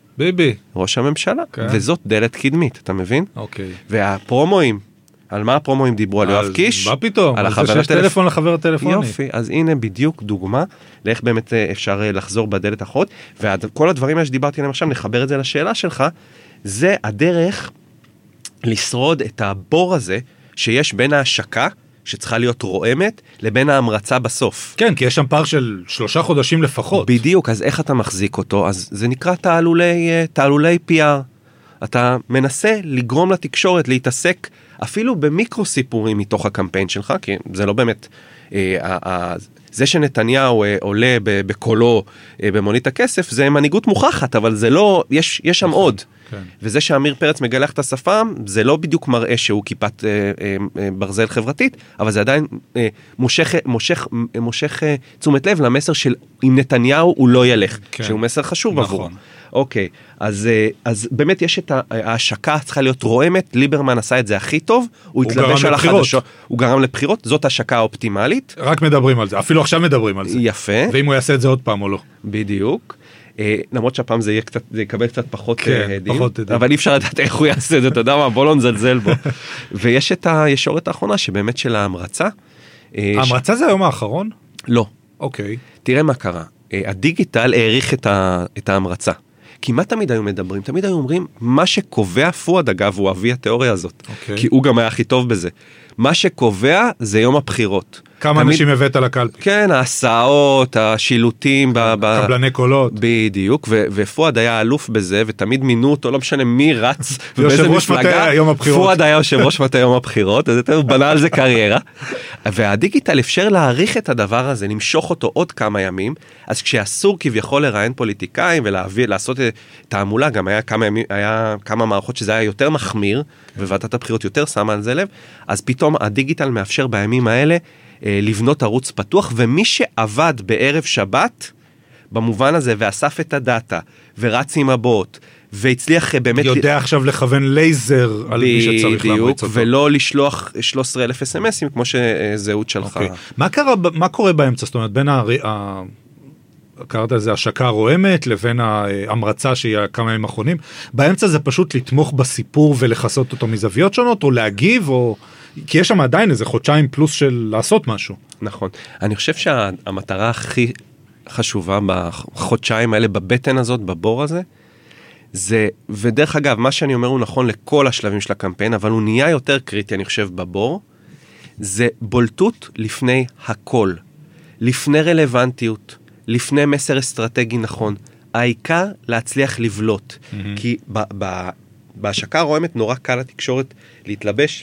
ביבי. ראש הממשלה. כן. וזאת דלת קדמית, אתה מבין? אוקיי. והפרומואים, על מה הפרומואים דיברו? על יואב קיש? מה פתאום? על על זה החבר שיש הטלפ- טלפון לחבר הטלפוני. יופי, אז הנה בדיוק דוגמה לאיך באמת אה, אפשר אה, לחזור בדלת האחורית, וכל הדברים האלה שדיברתי עליהם עכשיו, נחבר את זה לשאלה שלך, זה הדרך לשרוד את הבור הזה שיש בין ההשקה, שצריכה להיות רועמת, לבין ההמרצה בסוף. כן, כי יש שם פער של שלושה חודשים לפחות. בדיוק, אז איך אתה מחזיק אותו? אז זה נקרא תעלולי, אה, תעלולי פי אר. אתה מנסה לגרום לתקשורת להתעסק אפילו במיקרו סיפורים מתוך הקמפיין שלך, כי זה לא באמת, אה, אה, זה שנתניהו אה, עולה ב- בקולו אה, במונית הכסף, זה מנהיגות מוכחת, אבל זה לא, יש, יש שם עוד. כן. וזה שאמיר פרץ מגלח את השפם, זה לא בדיוק מראה שהוא כיפת אה, אה, אה, ברזל חברתית, אבל זה עדיין אה, מושך, מושך, אה, מושך אה, תשומת לב למסר של אם נתניהו הוא לא ילך, כן. שהוא מסר חשוב נכון. עבורו. אוקיי, אז, אה, אז באמת יש את ההשקה, צריכה להיות רועמת, ליברמן עשה את זה הכי טוב, הוא התלבש על החדשות, הוא גרם לבחירות, זאת השקה האופטימלית. רק מדברים על זה, אפילו עכשיו מדברים על זה. יפה. ואם הוא יעשה את זה עוד פעם או לא. בדיוק. אה, למרות שהפעם זה יהיה קצת, זה יקבל קצת פחות כן, הדים, פחות הדים. אבל אי אפשר לדעת איך הוא יעשה את זה, אתה יודע מה, בוא לא נזלזל בו. ויש את הישורת האחרונה שבאמת של ההמרצה. אה, ההמרצה זה היום האחרון? ש... לא. אוקיי. תראה מה קרה. אה, הדיגיטל העריך את, ה... את ההמרצה. כי מה תמיד היו מדברים? תמיד היו אומרים, מה שקובע פואד, אגב, הוא אבי התיאוריה הזאת. אוקיי. כי הוא גם היה הכי טוב בזה. מה שקובע זה יום הבחירות. כמה תמיד... אנשים הבאת לקלפי? כן, ההסעות, השילוטים, ב... ב... קבלני קולות. בדיוק, ו- ופואד היה אלוף בזה, ותמיד מינו אותו, לא משנה מי רץ, יושב ראש מטה יום הבחירות. פואד היה יושב ראש מטה יום הבחירות, אז הוא בנה על זה קריירה, והדיגיטל אפשר להעריך את הדבר הזה, למשוך אותו עוד כמה ימים, אז כשאסור כביכול לראיין פוליטיקאים, ולעשות תעמולה, גם היה כמה, ימים, היה כמה מערכות שזה היה יותר מחמיר, וועדת הבחירות יותר שמה על זה לב, אז פתאום הדיגיטל מאפשר בימים האלה, לבנות ערוץ פתוח, ומי שעבד בערב שבת, במובן הזה, ואסף את הדאטה, ורץ עם הבוט, והצליח באמת... יודע עכשיו לכוון לייזר על מי שצריך להמריץ אותו. ולא לשלוח שלושה עשר אלף אס אם אסים, כמו שזהות שלך. אוקיי. מה קרה, מה קורה באמצע? זאת אומרת, בין ה... קראת לזה השקה רועמת, לבין ההמרצה שהיא כמה ימים אחרונים. באמצע זה פשוט לתמוך בסיפור ולחסות אותו מזוויות שונות, או להגיב, או... כי יש שם עדיין איזה חודשיים פלוס של לעשות משהו. נכון. אני חושב שהמטרה הכי חשובה בחודשיים האלה, בבטן הזאת, בבור הזה, זה, ודרך אגב, מה שאני אומר הוא נכון לכל השלבים של הקמפיין, אבל הוא נהיה יותר קריטי, אני חושב, בבור, זה בולטות לפני הכל. לפני רלוונטיות, לפני מסר אסטרטגי נכון. העיקר להצליח לבלוט. Mm-hmm. כי ב- ב- בהשקה הרועמת נורא קל לתקשורת להתלבש,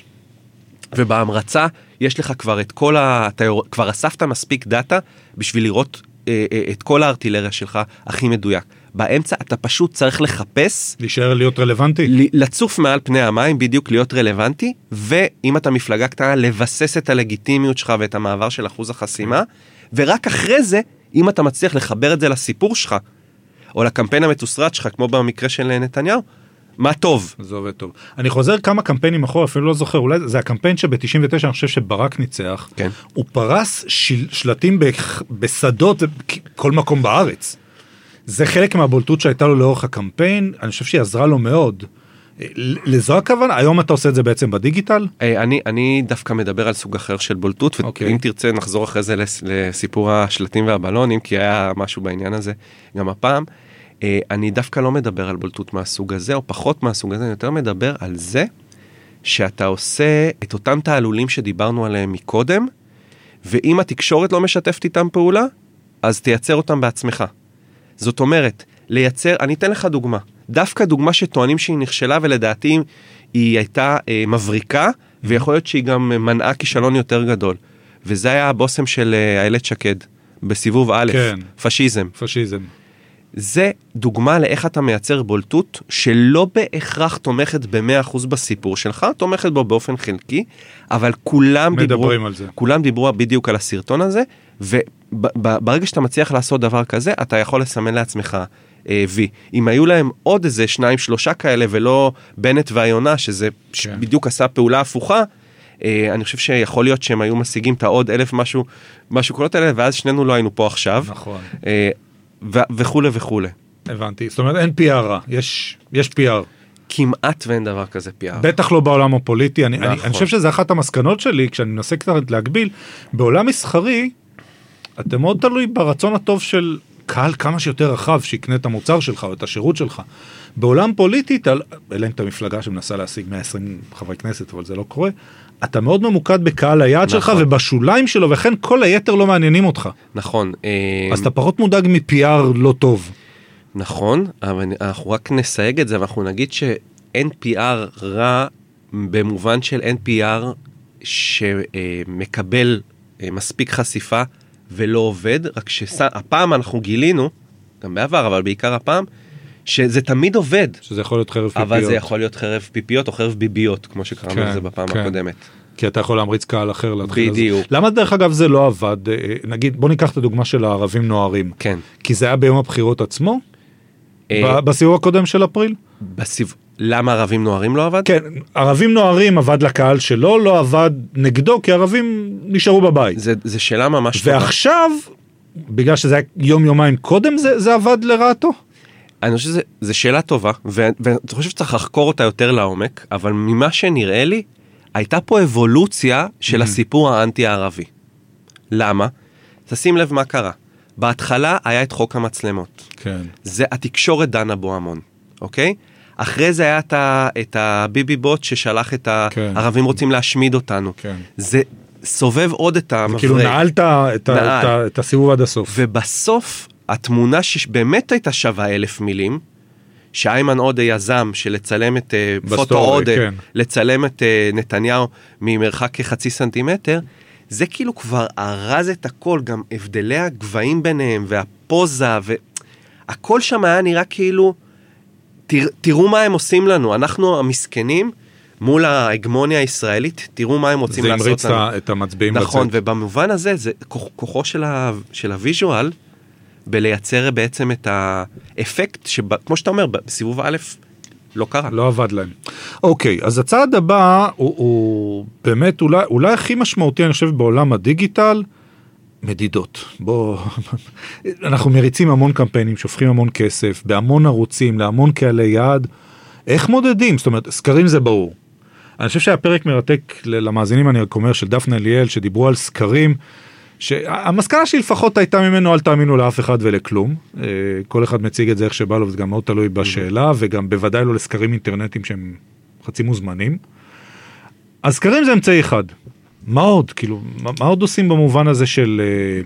ובהמרצה יש לך כבר את כל ה... אתה כבר אספת מספיק דאטה בשביל לראות אה, אה, את כל הארטילריה שלך הכי מדויק. באמצע אתה פשוט צריך לחפש... להישאר להיות רלוונטי? לצוף מעל פני המים, בדיוק להיות רלוונטי, ואם אתה מפלגה קטנה, לבסס את הלגיטימיות שלך ואת המעבר של אחוז החסימה, ורק אחרי זה, אם אתה מצליח לחבר את זה לסיפור שלך, או לקמפיין המתוסרט שלך, כמו במקרה של נתניהו, מה טוב. זה עובד טוב. אני חוזר כמה קמפיינים אחורה, אפילו לא זוכר, אולי זה הקמפיין שב-תשעים ותשע, אני חושב שברק ניצח, כן. הוא פרס של, שלטים בשדות, כל מקום בארץ. זה חלק מהבולטות שהייתה לו לאורך הקמפיין, אני חושב שהיא עזרה לו מאוד. לזו הכוונה? היום אתה עושה את זה בעצם בדיגיטל? אני, אני דווקא מדבר על סוג אחר של בולטות, ואם אוקיי. תרצה נחזור אחרי זה לסיפור השלטים והבלונים, כי היה משהו בעניין הזה גם הפעם. אני דווקא לא מדבר על בולטות מהסוג הזה, או פחות מהסוג הזה, אני יותר מדבר על זה, שאתה עושה את אותם תעלולים שדיברנו עליהם מקודם, ואם התקשורת לא משתפת איתם פעולה, אז תייצר אותם בעצמך. זאת אומרת, לייצר, אני אתן לך דוגמה, דווקא דוגמה שטוענים שהיא נכשלה, ולדעתי היא הייתה אה, מבריקה, ויכול להיות שהיא גם מנעה כישלון יותר גדול. וזה היה הבוסם של אה, איילת שקד, בסיבוב א', כן. פשיזם. פשיזם. זה דוגמה לאיך אתה מייצר בולטות, שלא בהכרח תומכת ב-מאה אחוז בסיפור שלך, תומכת בו באופן חלקי, אבל כולם דיברו, על זה. כולם דיברו בדיוק על הסרטון הזה, וברגע שאתה מצליח לעשות דבר כזה, אתה יכול לסמן לעצמך אה, וי. אם היו להם עוד איזה שניים, שלושה כאלה, ולא בנט והיונה, שזה כן. בדיוק עשה פעולה הפוכה, אה, אני חושב שיכול להיות שהם היו משיגים את העוד אלף משהו, משהו קולות האלה, ואז שנינו לא היינו פה עכשיו. נכון. אה, ו- וכו' וכו'. הבנתי. זאת אומרת, אין פי אר רע, יש, יש פי אר. כמעט ואין דבר כזה פי אר. בטח לא בעולם הפוליטי, אני, נכון. אני, אני חושב שזה אחת המסקנות שלי, כשאני מנסה קצת להגביל, בעולם מסחרי, אתם מאוד תלוי ברצון הטוב של קהל כמה שיותר רחב, שיקנה את המוצר שלך או את השירות שלך. בעולם פוליטי, אלא אם את המפלגה שמנסה להשיג מאה ועשרים חברי כנסת, אבל זה לא קורה, אתה מאוד ממוקד בקהל היעד נכון. שלך ובשוליים שלו, וכן כל היתר לא מעניינים אותך. נכון. אז אתה פחות מודאג מ-פי אר לא טוב. נכון, אבל אנחנו רק נסייג את זה, ואנחנו נגיד שאין פי אר רע, במובן של אין פי אר שמקבל מספיק חשיפה ולא עובד, רק שהפעם אנחנו גילינו, גם בעבר, אבל בעיקר הפעם, שזה תמיד עובד. שזה יכול להיות חרב פיפיות. אבל זה יכול להיות חרב פיפיות או חרב ביביות, כמו שקראנו כן, לזה בפעם כן. הקודמת. כי אתה יכול להמריץ קהל אחר להתחיל בדיוק. לזה. למה דרך אגב זה לא עבד? נגיד, בוא ניקח את הדוגמה של הערבים נוערים. כן. כי זה היה ביום הבחירות עצמו? אה, בסיבוב הקודם של אפריל? בסיב... למה ערבים נוערים לא עבד? כן, ערבים נוערים עבד לקהל שלו, לא עבד נגדו, כי ערבים נשארו בבית. זה, זה שאלה ממש טובה. ועכשיו, בגלל שזה היה יום יומיים קודם, זה, זה עבד לרעתו. אני חושב שזו שאלה טובה, ו- ואני חושב שצריך לחקור אותה יותר לעומק, אבל ממה שנראה לי, הייתה פה אבולוציה של הסיפור האנטי-הערבי. למה? תשים לב מה קרה. בהתחלה היה את חוק המצלמות. כן. זה התקשורת דנה בו המון, אוקיי? אחרי זה היה את, ה- את הביבי בוט ששלח את כן. הערבים רוצים להשמיד אותנו. כן. זה סובב עוד את המברק. כאילו נעלת את, נעל. ה- את, ה- את הסיבוב עד הסוף. ובסוף, התמונה שבאמת הייתה שווה אלף מילים, שאיימן עודה יזם של לצלם את בסטורי, פוטו עודה, כן. לצלם את נתניהו ממרחק כחצי סנטימטר, זה כאילו כבר ארז את הכל, גם הבדלי הגבהים ביניהם, והפוזה, והכל שם היה נראה כאילו, תרא, תראו מה הם עושים לנו, אנחנו המסכנים, מול ההגמוניה הישראלית, תראו מה הם רוצים לעשות לנו. זה המריץ את המצביעים בצד. נכון, ובמובן הזה, זה כוח, כוחו של, ה, של הוויז'ואל, בלייצר בעצם את האפקט, שכמו שאתה אומר, בסיבוב א' לא קרה. לא עבד להם. אוקיי, אז הצעד הבא הוא, הוא באמת אולי, אולי הכי משמעותי, אני חושב, בעולם הדיגיטל, מדידות. בוא, אנחנו מריצים המון קמפיינים, שופכים המון כסף, בהמון ערוצים, להמון קהלי יעד. איך מודדים? זאת אומרת, סקרים זה ברור. אני חושב שהיה פרק מרתק למאזינים, אני אומר, של דפנה אליאל, שדיברו על סקרים, שהמסקנה שלי לפחות הייתה ממנו, אל תאמינו לאף אחד ולכלום. כל אחד מציג את זה איך שבא לו, וזה גם מאוד תלוי בשאלה, וגם בוודאי לא לסקרים אינטרנטיים שהם חצי מוזמנים. אז סקרים זה אמצעי אחד. מה עוד? כאילו, מה עוד עושים במובן הזה של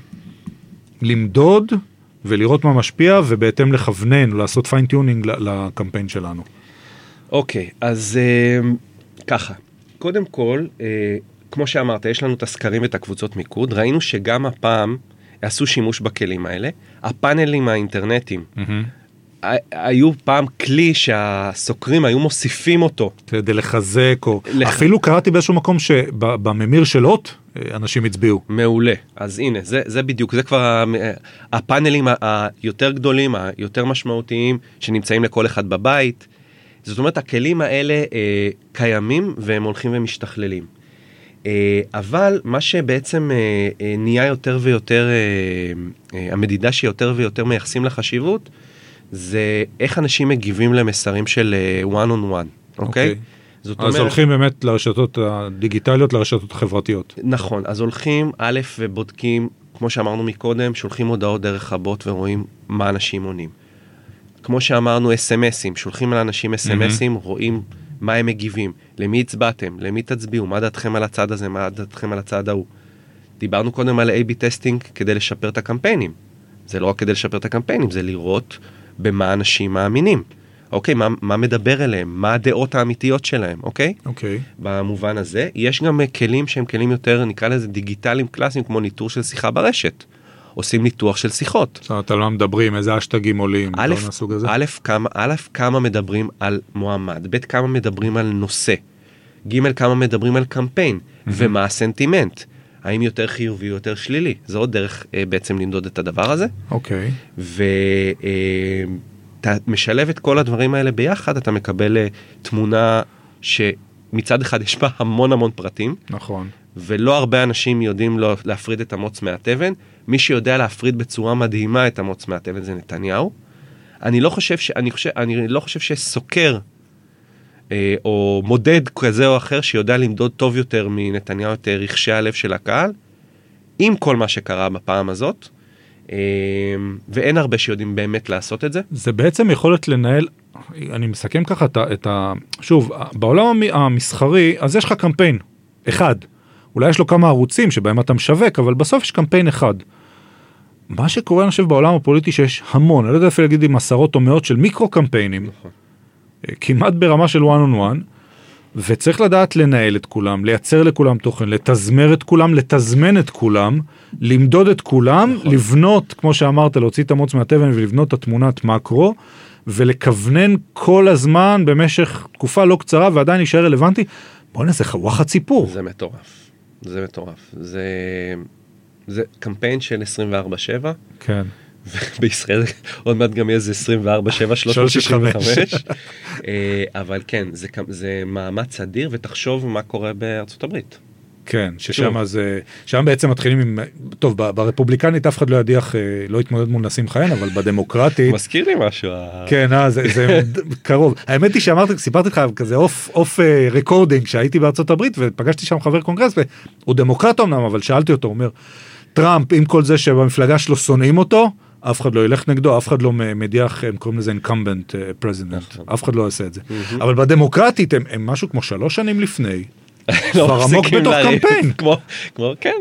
למדוד ולראות מה משפיע, ובהתאם לכוונן, לעשות פיינטיונינג לקמפיין שלנו? אוקיי, אז ככה. קודם כל, כמו שאמרת, יש לנו את הסקרים ואת הקבוצות מיקוד, ראינו שגם הפעם עשו שימוש בכלים האלה, הפאנלים האינטרנטיים, mm-hmm. היו פעם כלי שהסוקרים היו מוסיפים אותו. כדי לחזק, או לח... אפילו קראתי באיזשהו מקום שבממיר של הוט, אנשים הצביעו. מעולה, אז הנה, זה, זה בדיוק, זה כבר הפאנלים היותר גדולים, היותר משמעותיים, שנמצאים לכל אחד בבית, זאת אומרת, הכלים האלה אה, קיימים והם הולכים ומשתכללים. אבל מה שבעצם נהיה יותר ויותר, המדידה שיותר ויותר מייחסים לחשיבות, זה איך אנשים מגיבים למסרים של one on one, אוקיי? אז אומרת... הולכים באמת לרשתות הדיגיטליות, לרשתות החברתיות. נכון, אז הולכים א' ובודקים, כמו שאמרנו מקודם, שולחים הודעות דרך הבוט ורואים מה אנשים עונים. כמו שאמרנו, אס אם אסים, שולחים לאנשים אס אם אסים, רואים מה הם מגיבים, למי הצבעתם, למי תצביעו, מה דעתכם על הצד הזה, מה דעתכם על הצד ההוא. דיברנו קודם על איי בי טסטינג כדי לשפר את הקמפיינים. זה לא רק כדי לשפר את הקמפיינים, זה לראות במה אנשים מאמינים. אוקיי, מה, מה מדבר אליהם, מה הדעות האמיתיות שלהם, אוקיי? אוקיי. במובן הזה, יש גם כלים שהם כלים יותר, נקרא לזה דיגיטליים קלאסיים, כמו ניטור של שיחה ברשת. עושים ניתוח של שיחות. זאת אומרת, על מה מדברים, איזה אשטגים עולים, א', א', כמה, א', כמה מדברים על מועמד, ב', כמה מדברים על נושא, ג', כמה מדברים על קמפיין, mm-hmm. ומה הסנטימנט, האם יותר חיובי או יותר שלילי, זה עוד דרך אה, בעצם למדוד את הדבר הזה. אוקיי. ואתה משלב את כל הדברים האלה ביחד, אתה מקבל אה, תמונה שמצד אחד יש בה המון המון פרטים. נכון. ולא הרבה אנשים יודעים לא להפריד את המוץ מהתבן, מי שיודע להפריד בצורה מדהימה את המוץ מהתבן זה נתניהו, אני לא חושב ש... אני חושב, אני לא חושב שסוקר, אה, או מודד כזה או אחר, שיודע למדוד טוב יותר מנתניהו את רכשי הלב של הקהל, עם כל מה שקרה בפעם הזאת, אה, ואין הרבה שיודעים באמת לעשות את זה. זה בעצם יכולת לנהל, אני מסכם ככה את ה... את ה שוב, בעולם המסחרי, אז יש לך קמפיין, אחד. אולי יש לו כמה ערוצים שבהם אתה משווק, אבל בסוף יש קמפיין אחד. מה שקורה, אני חושב, בעולם הפוליטי שיש המון, אני לא יודע אפילו להגיד עם עשרות או מאות של מיקרו-קמפיינים, כמעט ברמה של one on one, וצריך לדעת לנהל את כולם, לייצר לכולם תוכן, לתזמר את כולם, לתזמן את כולם, למדוד את כולם, לבנות, כמו שאמרת, להוציא את המוץ מהתבן ולבנות את התמונת מקרו, ולכוונן כל הזמן במשך תקופה לא קצרה, ועדיין להישאר רלוונטי. בוא נעשה וואחד סיפור. זה מטורף. זה מטורף. זה, זה קמפיין של עשרים וארבע שבע. כן. בישראל עוד מעט גם יהיה זה עשרים וארבע שבע שלוש מאות שישים וחמש. אבל כן, זה, זה מאמץ אדיר, ותחשוב מה קורה בארצות הברית. כן, ששם זה, שם בעצם מתחילים עם, טוב, ברפובליקנית אף אחד לא ידיח, לא יתמודד מול נסים חיין, אבל בדמוקרטית... מזכיר לי משהו. כן, זה, זה קרוב. האמת היא שאמרתי, סיפרתי לך כזה אוף, אוף רקורדינג, שהייתי בארצות הברית, ופגשתי שם חבר קונגרס, והוא דמוקרט אמנם, אבל שאלתי אותו, הוא אומר, טראמפ, עם כל זה שבמפלגה שלו שונאים אותו, אף אחד לא ילך נגדו, אף אחד לא מדיח, הם קוראים לזה incumbent president, אף אחד לא עושה את זה. אבל בדמוקרטית הם, הם משהו כמו שלוש שנים לפני, כבר עמוק בתוך קמפיין. כמו, כן.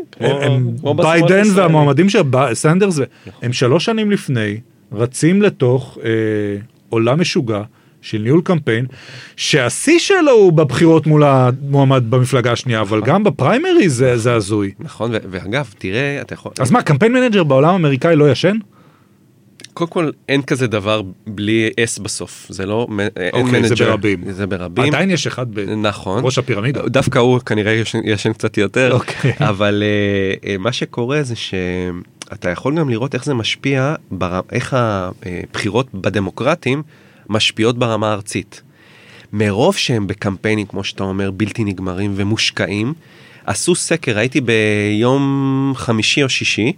ביידן והמועמדים של סנדרס, הם שלוש שנים לפני, רצים לתוך עולם משוגע של ניהול קמפיין, שהשיא שלו הוא בבחירות מול המועמד במפלגה השנייה, אבל גם בפריימרי זה הזוי. נכון, ואגב, תראה, אתה יכול... אז מה, קמפיין מנג'ר בעולם האמריקאי לא ישן? קודם כל, אין כזה דבר בלי אס בסוף. זה לא, אין מנג'ר. זה ברבים. זה ברבים. עדיין יש אחד בראש הפירמידה. דווקא הוא כנראה ישן קצת יותר. אבל מה שקורה זה שאתה יכול גם לראות איך זה משפיע, איך הבחירות בדמוקרטים משפיעות ברמה הארצית. מרוב שהם בקמפיינים, כמו שאתה אומר, בלתי נגמרים ומושקעים, עשו סקר, הייתי ביום חמישי או שישי,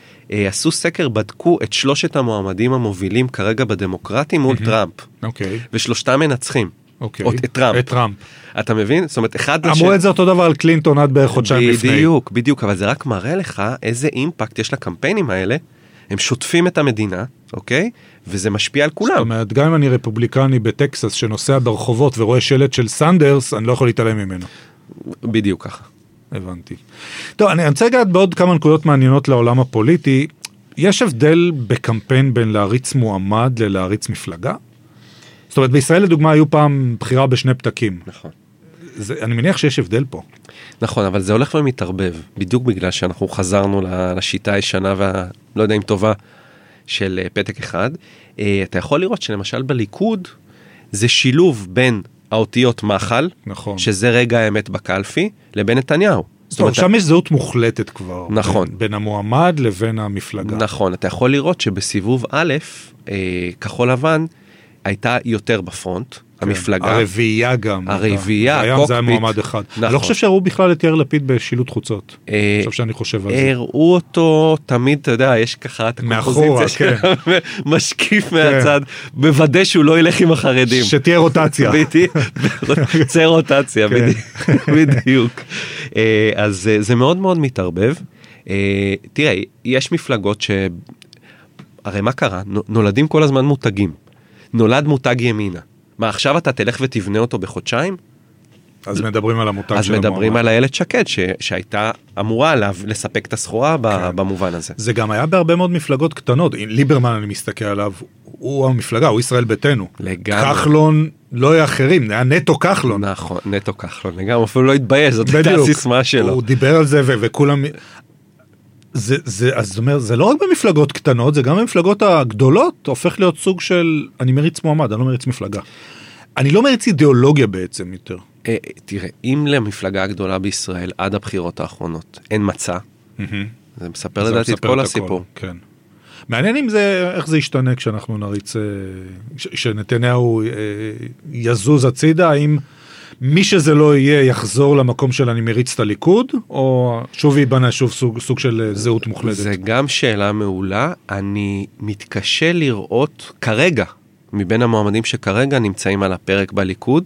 עשו סקר, בדקו את שלושת המועמדים המובילים כרגע בדמוקרטים מול טראמפ. אוקיי. ושלושתם מנצחים. אוקיי. את טראמפ. את טראמפ. אתה מבין? זאת אומרת, אחד... אמרו את זה אותו דבר על קלינטון עד בערך חודשיים לפני. בדיוק, בדיוק, אבל זה רק מראה לך איזה אימפקט יש לקמפיינים האלה, הם שוטפים את המדינה, אוקיי? וזה משפיע על כולם. זאת אומרת, גם אם אני רפובליקני בטקסס שנוסע ברחובות ורואה שלט של סנדרס, אני לא יכול להתעלם ממנו. בדיוק ככה. הבנתי. טוב, אני רוצה לגעת בעוד כמה נקודות מעניינות לעולם הפוליטי. יש הבדל בקמפיין בין להריץ מועמד ללהריץ מפלגה? זאת אומרת, בישראל לדוגמה היו פעם בחירה בשני פתקים. נכון. זה, אני מניח שיש הבדל פה. נכון, אבל זה הולך ומתערבב, בדיוק בגלל שאנחנו חזרנו לשיטה הישנה והלא יודע אם טובה של פתק אחד. אתה יכול לראות שלמשל בליכוד זה שילוב בין האותיות מחל, נכון. שזה רגע האמת בקלפי, לבין נתניהו. זאת אומרת, שם יש זהות מוחלטת כבר. נכון. בין, בין המועמד לבין המפלגה. נכון, אתה יכול לראות שבסיבוב א', אה, כחול לבן, הייתה יותר בפרונט, כן, המפלגה. הרביעייה גם. הרביעייה, קוקפיט. זה היה מועמד אחד. נכון. אני לא חושב שהראו בכלל את יאיר לפיד בשילוט חוצות. אה, עכשיו שאני חושב על זה. הראו אותו תמיד, אתה יודע, יש ככה את הקומפוזיציה שלו, כן. משקיף מהצד, בוודא שהוא לא ילך עם החרדים. שתהיה רוטציה. רוצה רוטציה, בדיוק. אז זה מאוד מאוד מתערבב. תראה, יש מפלגות ש... הרי מה קרה? נולדים כל הזמן מותגים. נולד מותג ימינה. מה, עכשיו אתה תלך ותבנה אותו בחודשיים? אז מדברים על המותג של המועמד. אז מדברים על איילת שקד, שהייתה אמורה לספק את הסחורה במובן הזה. זה גם היה בהרבה מאוד מפלגות קטנות. ליברמן, אני מסתכל עליו, הוא המפלגה, הוא ישראל ביתנו. לגמרי. כחלון לא היה אחרים, זה היה נטו כחלון. נכון, נטו כחלון. לגמרי, אפילו לא התבייש, זאת הייתה הסיסמה שלו. הוא דיבר על זה וכולם... זה, זה, אז זאת אומרת, זה לא רק במפלגות קטנות, זה גם במפלגות הגדולות, הופך להיות סוג של, אני מריץ מועמד, אני לא מריץ מפלגה. אני לא מריץ אידיאולוגיה בעצם יותר. אה, תראה, אם למפלגה הגדולה בישראל, עד הבחירות האחרונות, אין מצע, mm-hmm. זה מספר זה לדעתי את כל הסיפור. הכל, כן. מעניין אם זה, איך זה ישתנה כשאנחנו נריץ, שנתניהו יזוז הצידה, האם מי שזה לא יהיה יחזור למקום של אני מריץ את הליכוד, או שוב ייבנה שוב סוג, סוג של זהות מוחלטת? זה גם שאלה מעולה, אני מתקשה לראות כרגע, מבין המועמדים שכרגע נמצאים על הפרק בליכוד,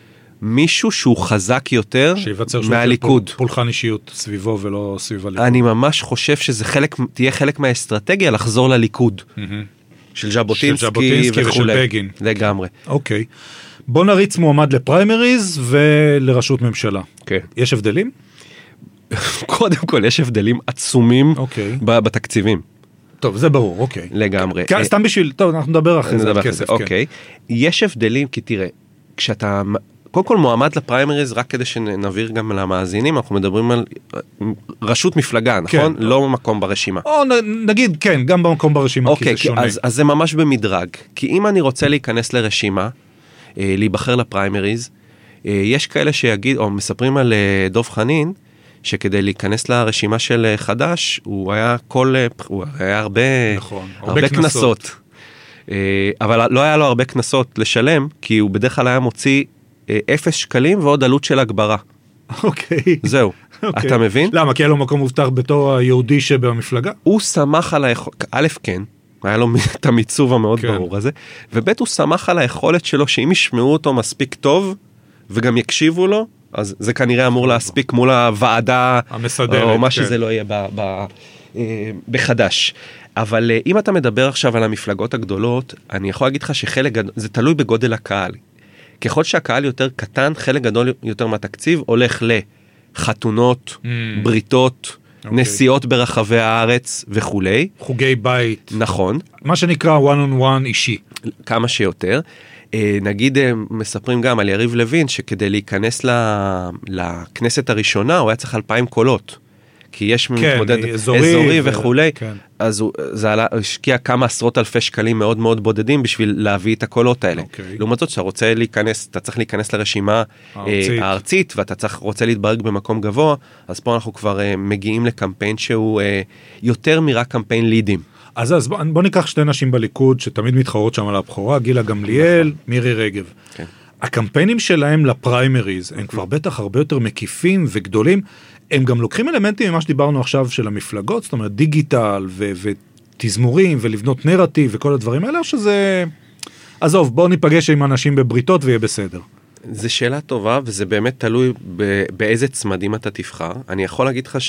מישהו שהוא חזק יותר מהליכוד. פול, פולחן אישיות סביבו ולא סביב הליכוד. אני ממש חושב שזה חלק, תהיה חלק מהאסטרטגיה לחזור לליכוד. Mm-hmm. של ז'בוטינסקי ושל בגין. לגמרי. אוקיי. בוא נריץ מועמד לפריימריז ולראשות ממשלה. כן. יש הבדלים? קודם כל, יש הבדלים עצומים אוקיי. בתקציבים. טוב, זה ברור, אוקיי. לגמרי. סתם בשביל, טוב, אנחנו נדבר אחרי זה על כסף. אוקיי. יש הבדלים, כי תראה, כשאתה, קודם כל מועמד לפריימריז, רק כדי שנבהיר גם למאזינים, אנחנו מדברים על רשות מפלגה, נכון? לא במקום ברשימה. או נגיד, כן, גם במקום ברשימה, כי זה שונה. אז זה ממש במדרג. כי אם אני רוצה להיכנס לרשימה, להיבחר לפריימריז, יש כאלה שיגיד, או מספרים על דוב חנין, שכדי להיכנס לרשימה של חדש, הוא היה כל, הוא היה הרבה, נכון, הרבה כנסות. אבל לא היה לו הרבה כנסות לשלם, כי הוא בדרך כלל היה מוציא אפס שקלים ועוד עלות של הגברה. אוקיי. זהו. אוקיי. אתה מבין? למה? כי היה לו מקום מובטח בתור היהודי שבמפלגה? הוא שמח על היכולת, א' כן, היה לו את המיצוב המאוד כן. ברור הזה, וב' הוא שמח על היכולת שלו, שאם ישמעו אותו מספיק טוב, וגם יקשיבו לו, אז זה כנראה אמור להספיק מול הוועדה, המסדרת, או מה כן. שזה לא יהיה ב, ב, בחדש. אבל אם אתה מדבר עכשיו על המפלגות הגדולות, אני יכול להגיד לך שחלק גדול, זה תלוי בגודל הקהל. ככל שהקהל יותר קטן, חלק גדול יותר מהתקציב הולך לחתונות, mm. בריתות, okay. נסיעות ברחבי הארץ וכולי. חוגי בית. נכון. מה שנקרא one on one אישי. כמה שיותר. נגיד מספרים גם על יריב לוין, שכדי להיכנס לכנסת הראשונה, הוא היה צריך אלפיים קולות. כי יש כן, מתמודד אזורי, אזורי ו... וכולי, כן. אז הוא, זה עלה, השקיע כמה עשרות אלפי שקלים מאוד מאוד בודדים בשביל להביא את הקולות האלה. אוקיי. לעומת זאת, שאתה רוצה להיכנס, אתה צריך להיכנס לרשימה הארצית, אה, הארצית ואתה צריך, רוצה להתברג במקום גבוה, אז פה אנחנו כבר אה, מגיעים לקמפיין שהוא אה, יותר מרק קמפיין לידים. אז, אז בוא, בוא ניקח שתי נשים בליכוד שתמיד מתחרות שם על הבחורה, גילה גמליאל, נכון. מירי רגב. כן. הקמפיינים שלהם לפריימריז הם כבר בטח הרבה יותר מקיפים וגדולים, הם גם לוקחים אלמנטים ממה שדיברנו עכשיו של המפלגות, זאת אומרת דיגיטל ו- ותזמורים ולבנות נרטיב וכל הדברים האלה, או שזה... עזוב, בואו ניפגש עם אנשים בבריתות ויהיה בסדר. זו שאלה טובה, וזה באמת תלוי ב- באיזה צמדים אתה תבחר. אני יכול להגיד לך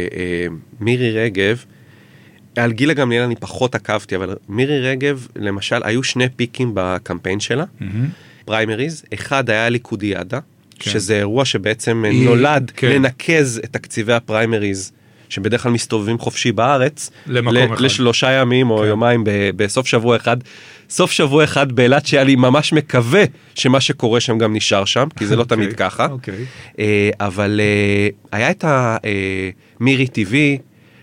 שמירי רגב, על גילה גמליאל אני פחות עקבתי, אבל מירי רגב, למשל, היו שני פיקים בקמפיין שלה, mm-hmm. פריימריז, אחד היה ליכודיאדה, כן. שזה אירוע שבעצם היא, נולד כן. לנקז את תקציבי הפריימריז, שבדרך כלל מסתובבים חופשי בארץ, ל- לשלושה ימים או כן. יומיים ב- בסוף שבוע אחד, סוף שבוע אחד באילת שהיה לי ממש מקווה שמה שקורה שם גם נשאר שם, כי זה לא תמיד ככה, אבל היה את המירי טיווי,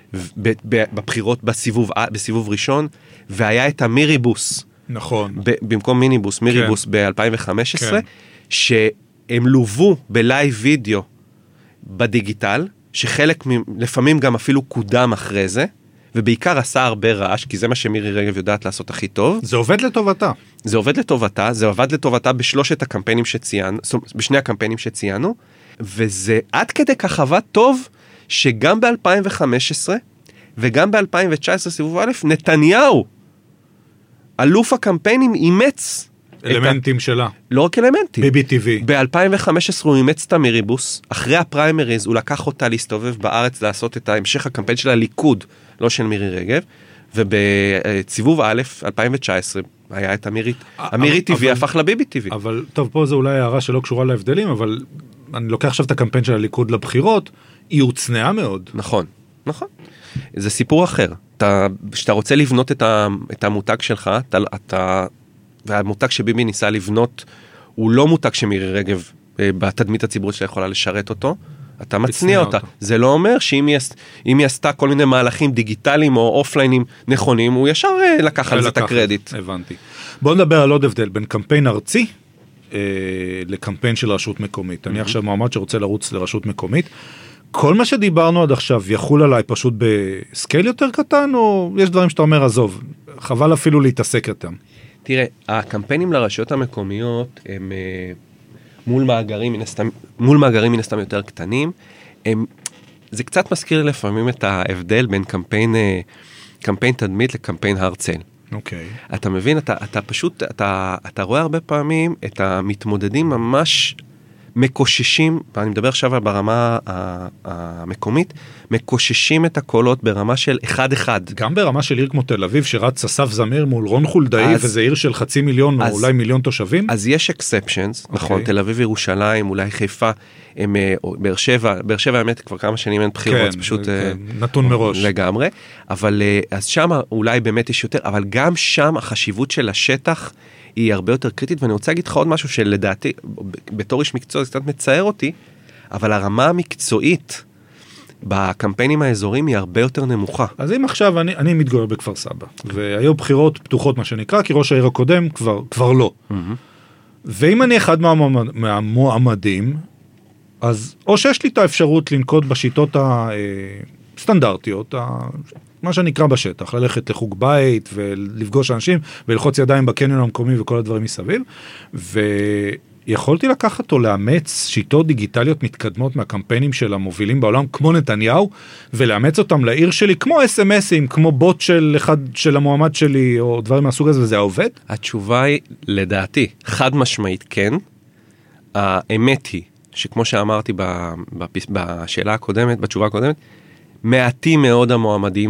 בבחירות בסיבוב, בסיבוב ראשון, והיה את המיריבוס, נכון. ב- במקום מיניבוס, מיריבוס כן. ב-אלפיים וחמש עשרה, כן. שהם לובו בלייב וידאו בדיגיטל, שחלק לפעמים גם אפילו קודם אחרי זה, ובעיקר עשה הרבה רעש, כי זה מה שמירי רגב יודעת לעשות הכי טוב. זה עובד לטובתה. זה עובד לטובתה, זה עובד לטובתה בשלושת הקמפיינים שציינו, בשני הקמפיינים שציינו, וזה עד כדי כך עבד טוב, שגם ב-אלפיים וחמש עשרה וגם ב-אלפיים תשע עשרה סיבוב א', נתניהו, אלוף הקמפיינים, אימץ אלמנטים ה... שלה. לא רק אלמנטים. ביבי טי-וי. ב-אלפיים וחמש עשרה הוא אימץ את המיריבוס, אחרי הפריימריז הוא לקח אותה להסתובב בארץ, לעשות את המשך הקמפיין של הליכוד, לא של מירי רגב, ובסיבוב א', אלפיים תשע עשרה, היה את המירי, המירי טי-וי הפך לביבי טי-וי. אבל, טוב, פה זה אולי הערה שלא קשורה להבדלים, אבל אני לוקח עכשיו את הקמפיין של הליכוד לבחירות, היא הוצנעה מאוד. נכון, נכון. זה סיפור אחר. אתה, שאתה רוצה לבנות את, ה, את המותג שלך, אתה, אתה, והמותג שביבי ניסה לבנות, הוא לא מותג שמירי רגב, בתדמית הציבורית שלה יכולה לשרת אותו, אתה מצניע אותה. אותו. זה לא אומר שאם היא, היא עשתה כל מיני מהלכים דיגיטליים או אופליינים נכונים, הוא ישר לקח על זה את הקרדיט. הבנתי. בואו נדבר על עוד הבדל בין קמפיין ארצי, אה, לקמפיין של רשות מקומית. אני עכשיו מועמד שרוצה לרוץ לרשות מקומית. כל מה שדיברנו עד עכשיו יחול עליי פשוט בסקייל יותר קטן, או יש דברים שאתה אומר, עזוב, חבל אפילו להתעסק איתם? תראה, הקמפיינים לרשויות המקומיות הם, מול מאגרים מן הסתם, מול מאגרים מן הסתם יותר קטנים. הם, זה קצת מזכיר לפעמים את ההבדל בין קמפיין, קמפיין תדמית לקמפיין הרצל. אוקיי. אתה מבין, אתה, אתה פשוט, אתה, אתה רואה הרבה פעמים את המתמודדים ממש מקוששים, ואני מדבר עכשיו ברמה המקומית, מקוששים את הקולות ברמה של אחד אחד. גם ברמה של עיר כמו תל אביב, שרץ אסף זמיר מול רון חולדאי, וזה עיר של חצי מיליון, או אולי מיליון תושבים? אז יש אקספשנס, נכון, תל אביב, ירושלים, אולי חיפה, באר שבע, באר שבע האמת כבר כמה שנים אין בחירות, פשוט נתון מראש. לגמרי, אבל אז שם אולי באמת יש יותר, אבל גם שם החשיבות של השטח, היא הרבה יותר קריטית, ואני רוצה להגיד לך עוד משהו שלדעתי, בתור איש מקצוע, זה קצת מצער אותי, אבל הרמה המקצועית בקמפיינים האזוריים היא הרבה יותר נמוכה. אז אם עכשיו אני, אני מתגורר בכפר סבא, והיו בחירות פתוחות מה שנקרא, כי ראש העיר הקודם כבר, כבר לא. Mm-hmm. ואם אני אחד מהמועמד, מהמועמדים, אז או שיש לי את האפשרות לנקוט בשיטות הסטנדרטיות, מה שנקרא בשטח, ללכת לחוג בית ולפגוש אנשים וללחוץ ידיים בקניון המקומי וכל הדברים מסביב, ויכולתי לקחת או לאמץ שיטות דיגיטליות מתקדמות מהקמפיינים של המובילים בעולם, כמו נתניהו, ולאמץ אותם לעיר שלי, כמו אס אם אסים, כמו בוט של אחד של המועמד שלי, או דברים מהסוג הזה, וזה עובד? התשובה היא, לדעתי, חד משמעית כן. האמת היא, שכמו שאמרתי בשאלה הקודמת, בתשובה הקודמת, מעטים מאוד המועמדים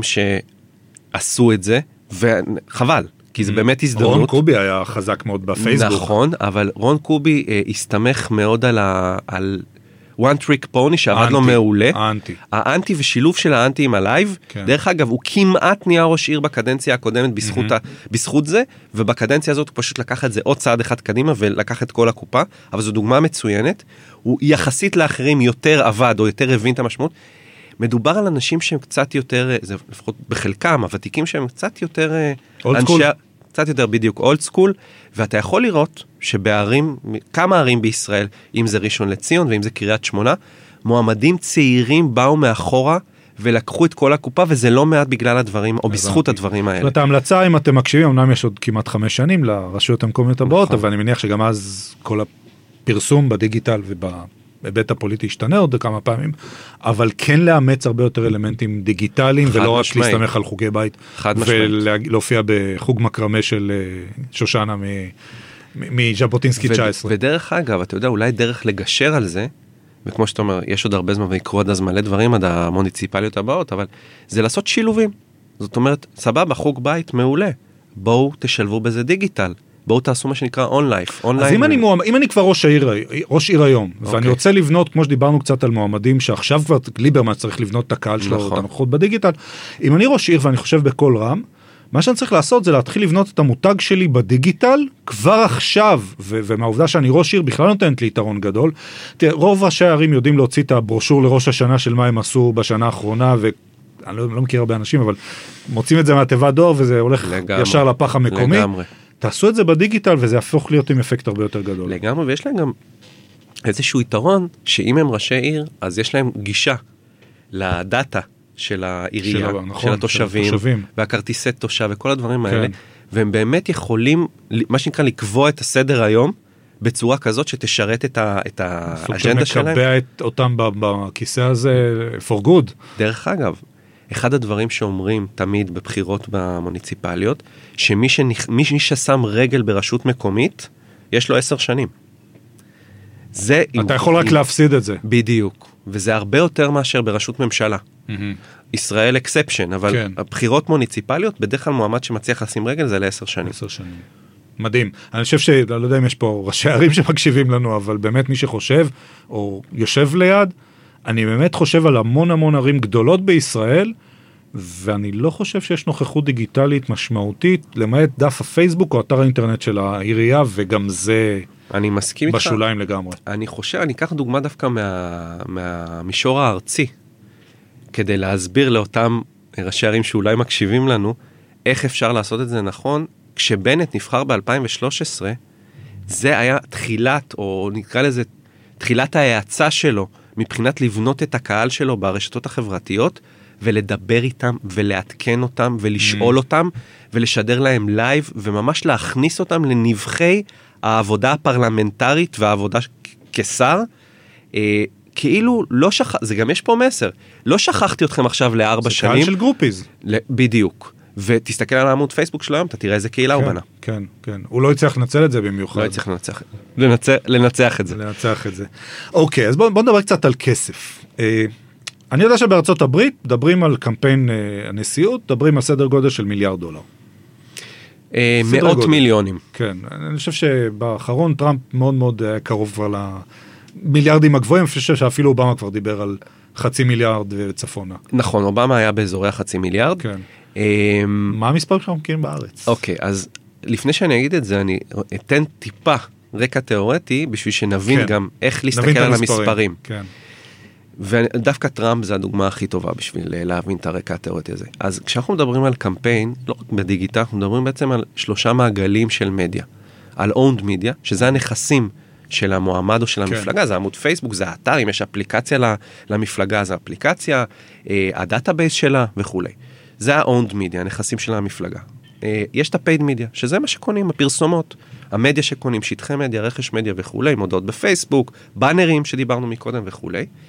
שעשו את זה, וחבל, כי זה באמת הזדמנות. רון קובי היה חזק מאוד בפייסבוק. נכון, אבל רון קובי אה, הסתמך מאוד על, ה, על one trick pony שעבד לו מעולה. האנטי. האנטי ושילוב של האנטי עם הלייב. כן. דרך אגב, הוא כמעט נהיה ראש עיר בקדנציה הקודמת בזכות, ה, בזכות זה, ובקדנציה הזאת הוא פשוט לקח את זה עוד צעד אחד קדימה ולקח את כל הקופה, אבל זו דוגמה מצוינת. הוא יחסית לאחרים יותר עבד או יותר הבין את המשמעות. מדובר על אנשים שהם קצת יותר, זה לפחות בחלקם, הוותיקים שהם קצת יותר, אנשי, קצת יותר בדיוק אולד סקול, ואתה יכול לראות שבערים, כמה ערים בישראל, אם זה ראשון לציון ואם זה קריית שמונה, מועמדים צעירים באו מאחורה ולקחו את כל הקופה, וזה לא מעט בגלל הדברים, או בזכות הדברים האלה. זאת ההמלצה, אם אתם מקשיבים, אמנם יש עוד כמעט חמש שנים לרשויות המקומיות הבאות, אבל אני מניח שגם אז כל הפרסום בדיגיטל וב... בבית הפוליטי השתנה עוד כמה פעמים, אבל כן לאמץ הרבה יותר אלמנטים דיגיטליים, ולא רק להסתמך על חוגי בית, ולהופיע בחוג מקרמה של שושנה מז'בוטינסקי תשע עשרה. ודרך אגב, אתה יודע, אולי דרך לגשר על זה, וכמו שאתה אומר, יש עוד הרבה זמן, ויקרו עד אז מלא דברים עד המוניציפליות הבאות, אבל זה לעשות שילובים. זאת אומרת, סבבה, חוג בית מעולה. בואו תשלבו בזה דיגיטל. בואו תעשו מה שנקרא און-לייף. אז אם אני, מועמד, אם אני כבר ראש העיר, ראש עיר היום, okay. ואני רוצה לבנות, כמו שדיברנו קצת על מועמדים, שעכשיו כבר ליברמן צריך לבנות את הקהל שלו, נכון. את הנוחות בדיגיטל, אם אני ראש עיר ואני חושב בכל רם, מה שאני צריך לעשות זה להתחיל לבנות את המותג שלי בדיגיטל, כבר עכשיו, ו- ומהעובדה שאני ראש עיר בכלל נותנת לי יתרון גדול, תראה, רוב ראשי הערים יודעים להוציא את הברושור לראש השנה של מה הם עשו בשנה האחרונה, ו... אני לא, לא מכיר הרבה אנשים, אבל מוצאים את זה מהטבעת דואר, וזה הולך לגמרי. ישר לפח המקומי. לגמרי. תעשו את זה בדיגיטל, וזה יהפוך להיות עם אפקט הרבה יותר גדול. לגמרי, ויש להם גם איזשהו יתרון, שאם הם ראשי עיר, אז יש להם גישה לדאטה של העירייה, של, נכון, של התושבים, של התושבים. והכרטיסי תושב, וכל הדברים כן. האלה, והם באמת יכולים, מה שנקרא, לקבוע את הסדר היום, בצורה כזאת שתשרת את, ה, את האג'נדה שלהם. מקבע את אותם בכיסא הזה for good. דרך אגב, אחד הדברים שאומרים תמיד בבחירות במוניציפליות, שמי שנכ... מי ששם רגל ברשות מקומית, יש לו עשר שנים. זה אתה יכול רק להפסיד את זה. בדיוק. וזה הרבה יותר מאשר ברשות ממשלה. ישראל אקספשן, אבל כן. הבחירות מוניציפליות, בדרך כלל מועמד שמצליח לשים רגל, זה לעשר שנים. עשר שנים. מדהים. אני חושב שלא יודע אם יש פה ראשי ערים שמקשיבים לנו, אבל באמת מי שחושב, או יושב ליד, אני באמת חושב על המון המון ערים גדולות בישראל, ואני לא חושב שיש נוכחות דיגיטלית משמעותית, למעט דף הפייסבוק או אתר האינטרנט של העירייה, וגם זה אני מסכים בשוליים איתך. לגמרי. אני חושב, אני אקח דוגמה דווקא מה, מהמישור הארצי, כדי להסביר לאותם ראשי ערים שאולי מקשיבים לנו, איך אפשר לעשות את זה נכון, כשבנט נבחר ב-אלפיים ושלוש עשרה, זה היה תחילת, או נקרא לזה, תחילת ההאצה שלו, מבחינת לבנות את הקהל שלו ברשתות החברתיות, ולדבר איתם, ולעדכן אותם, ולשאול mm. אותם, ולשדר להם לייב, וממש להכניס אותם לנבחי העבודה הפרלמנטרית, והעבודה כשר, אה, כאילו לא שכח, זה גם יש פה מסר, לא שכחתי אתכם עכשיו לארבע שנים. זה קהל של גרופיז. בדיוק. ותסתכל על העמוד פייסבוק שלו היום, אתה תראה איזה קהילה הוא בנה. כן, כן. הוא לא יצטרך לנצל את זה במיוחד. לא יצטרך לנצח, לנצח, לנצח את זה. לנצח את זה. אוקיי, אז בואו בוא נדבר קצת על כסף. אה, אני יודע שבארצות הברית, מדברים על קמפיין אה, הנשיאות, מדברים על סדר גודל של מיליארד דולר. אה, מאות גודל. מיליונים. כן, אני חושב שבאחרון טראמפ מאוד מאוד היה קרוב כבר למיליארדים הגבוהים, אני חושב שאפילו אובמה כבר דיבר על חצי מיליארד וצפונה. נכון, אובמה היה באזורי החצי מיליארד. כן. מה המספר שאנחנו מכירים בארץ? אוקיי, אז לפני שאני אגיד את זה, אני אתן טיפה רקע תיאורטי, בשביל שנבין גם איך להסתכל על המספרים. כן. ודווקא טראמפ זה הדוגמה הכי טובה בשביל להבין את הרקע התיאורטי הזה. אז כשאנחנו מדברים על קמפיין, לא רק בדיגיטל, אנחנו מדברים בעצם על שלושה מעגלים של מדיה. על owned media, שזה הנכסים של המועמד או של המפלגה, זה עמוד פייסבוק, זה האתר, אם יש אפליקציה למפלגה, זה אפליקציה, הדאטאבייס שלה וכו'. זה ה-owned media, הנכסים של המפלגה. יש את ה-paid media, שזה מה שקונים, הפרסומות, המדיה שקונים, שטחי מדיה, רכש מדיה וכו', מודעות בפייסבוק, באנרים שדיברנו מקודם וכו'.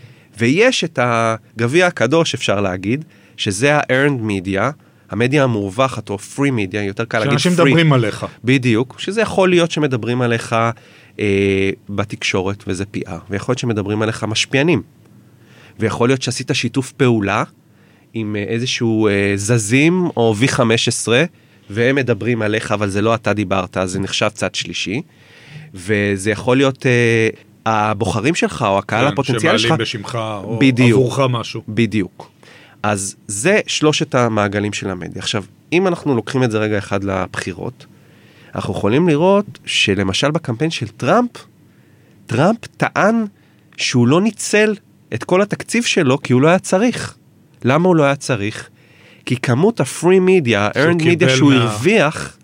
ויש את הגביע הקדוש, אפשר להגיד, שזה ה-earned media, המדיה המורווחת או free media, יותר קל להגיד free. שאנשים מדברים עליך. בדיוק, שזה יכול להיות שמדברים עליך אה, בתקשורת, וזה פי אר, ויכול להיות שמדברים עליך משפיענים. ויכול להיות שעשית שיתוף פעולה, עם איזשהו אה, זזים או וי חמש עשרה, והם מדברים עליך, אבל זה לא אתה דיברת, אז זה נחשב צד שלישי. וזה יכול להיות אה, הבוחרים שלך, או הקהל כן, הפוטנציאל שלך. שמעלים בשמך, או בדיוק, עבורך משהו. בדיוק. אז זה שלושת המעגלים של המדיה. עכשיו, אם אנחנו לוקחים את זה רגע אחד לבחירות, אנחנו יכולים לראות שלמשל בקמפיין של טראמפ, טראמפ טען שהוא לא ניצל את כל התקציב שלו, כי הוא לא היה צריך. למה הוא לא היה צריך? כי כמות ה-free media, ה-earned media שהוא מה... הרוויח,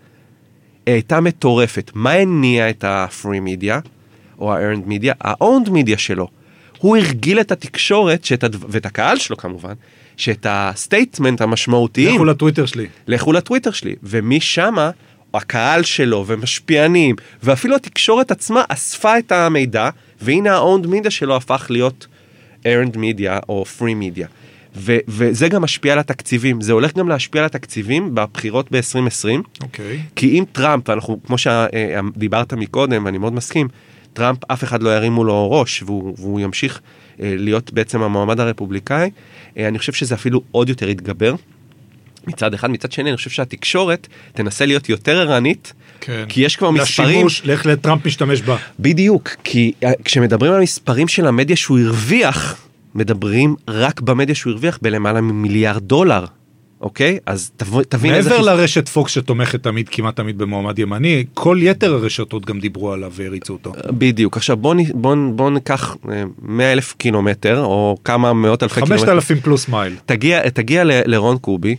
הייתה מטורפת. מה הניע את ה-free media, או ה-earned media? ה-owned media שלו. הוא הרגיל את התקשורת, שאת הד... ואת הקהל שלו כמובן, שאת הסטייטמנט המשמעותיים... לכו לטוויטר שלי. לכו לטוויטר שלי. ומשם, הקהל שלו, ומשפיענים, ואפילו התקשורת עצמה, אספה את המידע, והנה ה-owned media שלו הפך להיות earned media, או free media. ו- וזה גם משפיע על התקציבים, זה הולך גם להשפיע על התקציבים בבחירות ב-עשרים עשרים, אוקיי. כי אם טראמפ, אנחנו, כמו שדיברת מקודם, ואני מאוד מסכים, טראמפ אף אחד לא ירים מולו ראש, והוא, והוא ימשיך להיות בעצם המועמד הרפובליקאי, אני חושב שזה אפילו עוד יותר יתגבר, מצד אחד, מצד שני, אני חושב שהתקשורת תנסה להיות יותר ערנית, כן. כי יש כבר מספרים... לשימוש, לאיך לטראמפ משתמש בה. בדיוק, כי כשמדברים על המספרים של המדיה שהוא הרוויח, מדברים רק במדיה שהוא הרוויח בלמעלה ממיליארד דולר, אוקיי? אז תבין איזה... מעבר לרשת פוקס שתומכת תמיד, כמעט תמיד במועמד ימני, כל יתר הרשתות גם דיברו עליו והריצו אותו. בדיוק. עכשיו בוא, בוא, בוא ניקח מאה אלף קילומטר, או כמה מאות אלפי קילומטר. חמשת אלפים פלוס מייל. תגיע, תגיע ל, לרון קובי,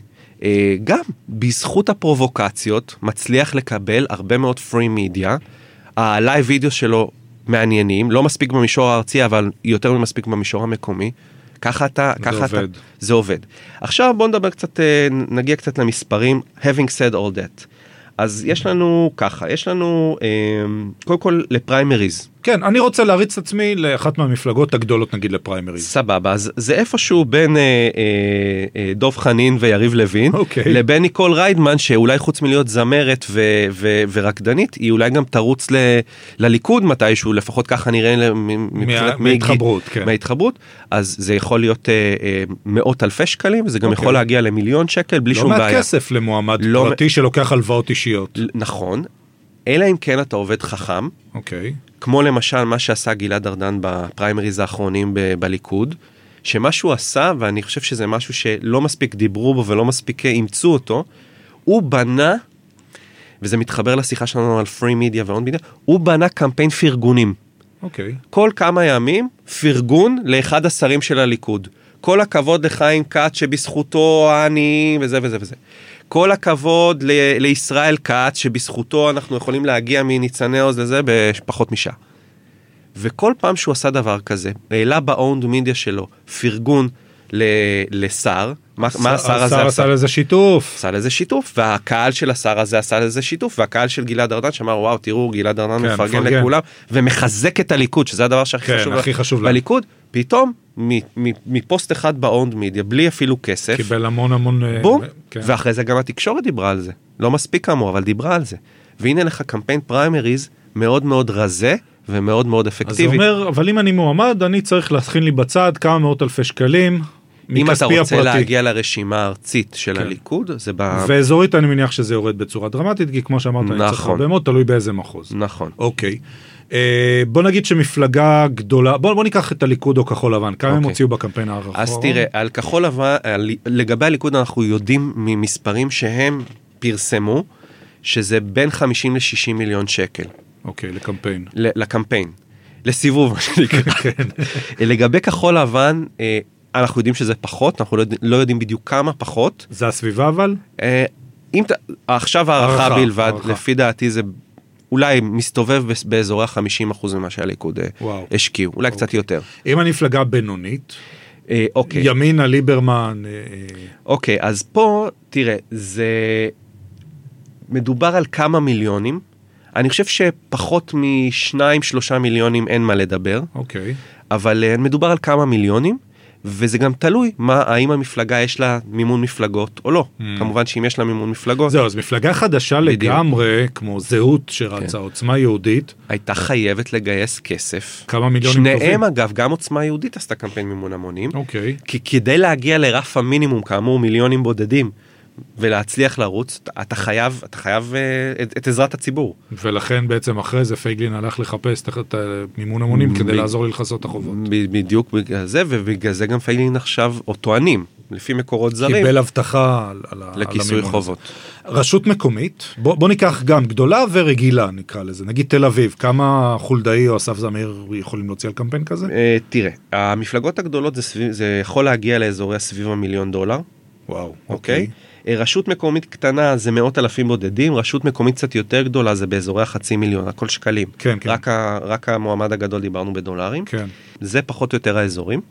גם בזכות הפרובוקציות, מצליח לקבל הרבה מאוד פרי מידיה, הלייב וידאו שלו מעניינים, לא מספיק במישור הארצי, אבל יותר ממספיק במישור המקומי. ככה אתה, זה ככה עובד. אתה, זה עובד. עכשיו בוא נדבר קצת, נגיע קצת למספרים, having said all that. אז יש לנו ככה, יש לנו, קודם כל לפריימריז. כן, אני רוצה להריץ את עצמי לאחת מהמפלגות הגדולות, נגיד לפריימריז. סבבה, אז זה איפשהו בין אה, אה, אה, דוב חנין ויריב לוין, אוקיי. לבין ניקול ריידמן, שאולי חוץ מלהיות זמרת ו- ו- ורקדנית, היא אולי גם תרוץ ל- לליכוד מתישהו, לפחות ככה נראה מה, מההתחברות, כן. מההתחברות, אז זה יכול להיות אה, אה, מאות אלפי שקלים, וזה גם אוקיי. יכול להגיע למיליון שקל, בלי לא שום בעיה. לא מעט כסף למועמד לא פרטי מ... שלוקח הלוואות אישיות. נכון, אלא אם כן אתה עובד חכם, אוקיי. כמו למשל מה שעשה גלעד ארדן בפריימריז האחרונים ב- בליכוד, שמה שהוא עשה, ואני חושב שזה משהו שלא מספיק דיברו בו ולא מספיק אימצו אותו, הוא בנה, וזה מתחבר לשיחה שלנו על פרי מידיה ואון מידיה, הוא בנה קמפיין פרגונים. אוקיי. כל כמה ימים פרגון לאחד השרים של הליכוד. כל הכבוד לחיים כץ שבזכותו אני וזה וזה וזה. כל הכבוד ל- לישראל כץ, שבזכותו אנחנו יכולים להגיע מניצני עוז לזה בפחות משעה. וכל פעם שהוא עשה דבר כזה, העלה באונד מידיה שלו פרגון ל- לשר, מה, מה השר הזה עשה? עשה לזה שיתוף. עשה לזה שיתוף, והקהל של השר הזה עשה לזה שיתוף, והקהל של גלעד ארדן שאמר, וואו, תראו, גלעד ארדן כן, מפרגן מפרגן. לכולם, ומחזק את הליכוד, שזה הדבר שהכי כן, חשוב, הכי חשוב בליכוד, פתאום, מפוסט אחד באונד מידיה, בלי אפילו כסף, קיבל המון המון, בום, כן. ואחרי זה גם התקשורת דיברה על זה, לא מספיק כאמור, אבל דיברה על זה, והנה לך קמפיין פריימריז, מאוד מאוד רזה, ומאוד מאוד אפקטיבי. אז זה אומר, אבל אם אני מועמד, אני צריך להכין לי בצד כמה מאות אלפי שקלים, אם אתה רוצה הפרטי. להגיע לרשימה הארצית של כן. הליכוד, זה ב... ואזורית אני מניח שזה יורד בצורה דרמטית, כי כמו שאמרת, נכון. אני צריך הרבה מאוד, תלוי באיזה מחוז. נכון. אוקיי. אה, בוא נגיד שמפלגה גדולה, בוא, בוא ניקח את הליכוד או כחול לבן, כמה אוקיי. הם הוציאו בקמפיין האחרון? אז תראה, על כחול לבן, על, לגבי הליכוד אנחנו יודעים ממספרים שהם פרסמו, שזה בין חמישים לשישים מיליון שקל. אוקיי, לקמפיין. לקמפיין. לסיבוב, מה שנקרא. לגבי כחול לבן, אנחנו יודעים שזה פחות, אנחנו לא יודעים בדיוק כמה פחות. זה הסביבה אבל? עכשיו הערכה בלבד, לפי דעתי זה אולי מסתובב באזורי ה-חמישים אחוז ממה שהליכוד השקיעו, אולי קצת יותר. אם המפלגה בינונית, ימינה, ליברמן. אוקיי, אז פה, תראה, זה מדובר על כמה מיליונים, אני חושב שפחות משניים, שלושה מיליונים אין מה לדבר. אוקיי. אבל מדובר על כמה מיליונים, וזה גם תלוי מה, האם המפלגה יש לה מימון מפלגות או לא. Mm. כמובן שאם יש לה מימון מפלגות. זהו, אז מפלגה חדשה בדיוק. לגמרי, כמו זהות שרצה, כן. עוצמה יהודית. הייתה חייבת לגייס כסף. כמה מיליונים טובים. שניהם אגב, גם עוצמה יהודית עשתה קמפיין מימון המונים. אוקיי. כי כדי להגיע לרף המינימום, כאמור מיליונים בודדים, ולהצליח לרוץ, אתה חייב, אתה חייב את, את עזרת הציבור. ולכן בעצם אחרי זה פייגלין הלך לחפש את מימון המונים כדי לעזור לי לחסות את החובות. בדיוק בגלל זה, ובגלל זה גם פייגלין עכשיו, או טוענים, לפי מקורות זרים. קיבל הבטחה על, על לכיסוי חובות. רשות מקומית, בוא, בוא ניקח גם גדולה ורגילה נקרא לזה, נגיד תל אביב, כמה חולדאי או אסף זמיר יכולים להוציא על קמפיין כזה? תראה, המפלגות הגדולות זה, סביב, זה יכול להגיע לאזורי סביב המיליון דולר. וואו, אוקיי. רשות מקומית קטנה זה מאות אלפים בודדים, רשות מקומית קצת יותר גדולה זה באזורי החצי מיליון, הכל שקלים. כן, כן. רק, ה, רק המועמד הגדול דיברנו בדולרים. כן. זה פחות או יותר האזורים.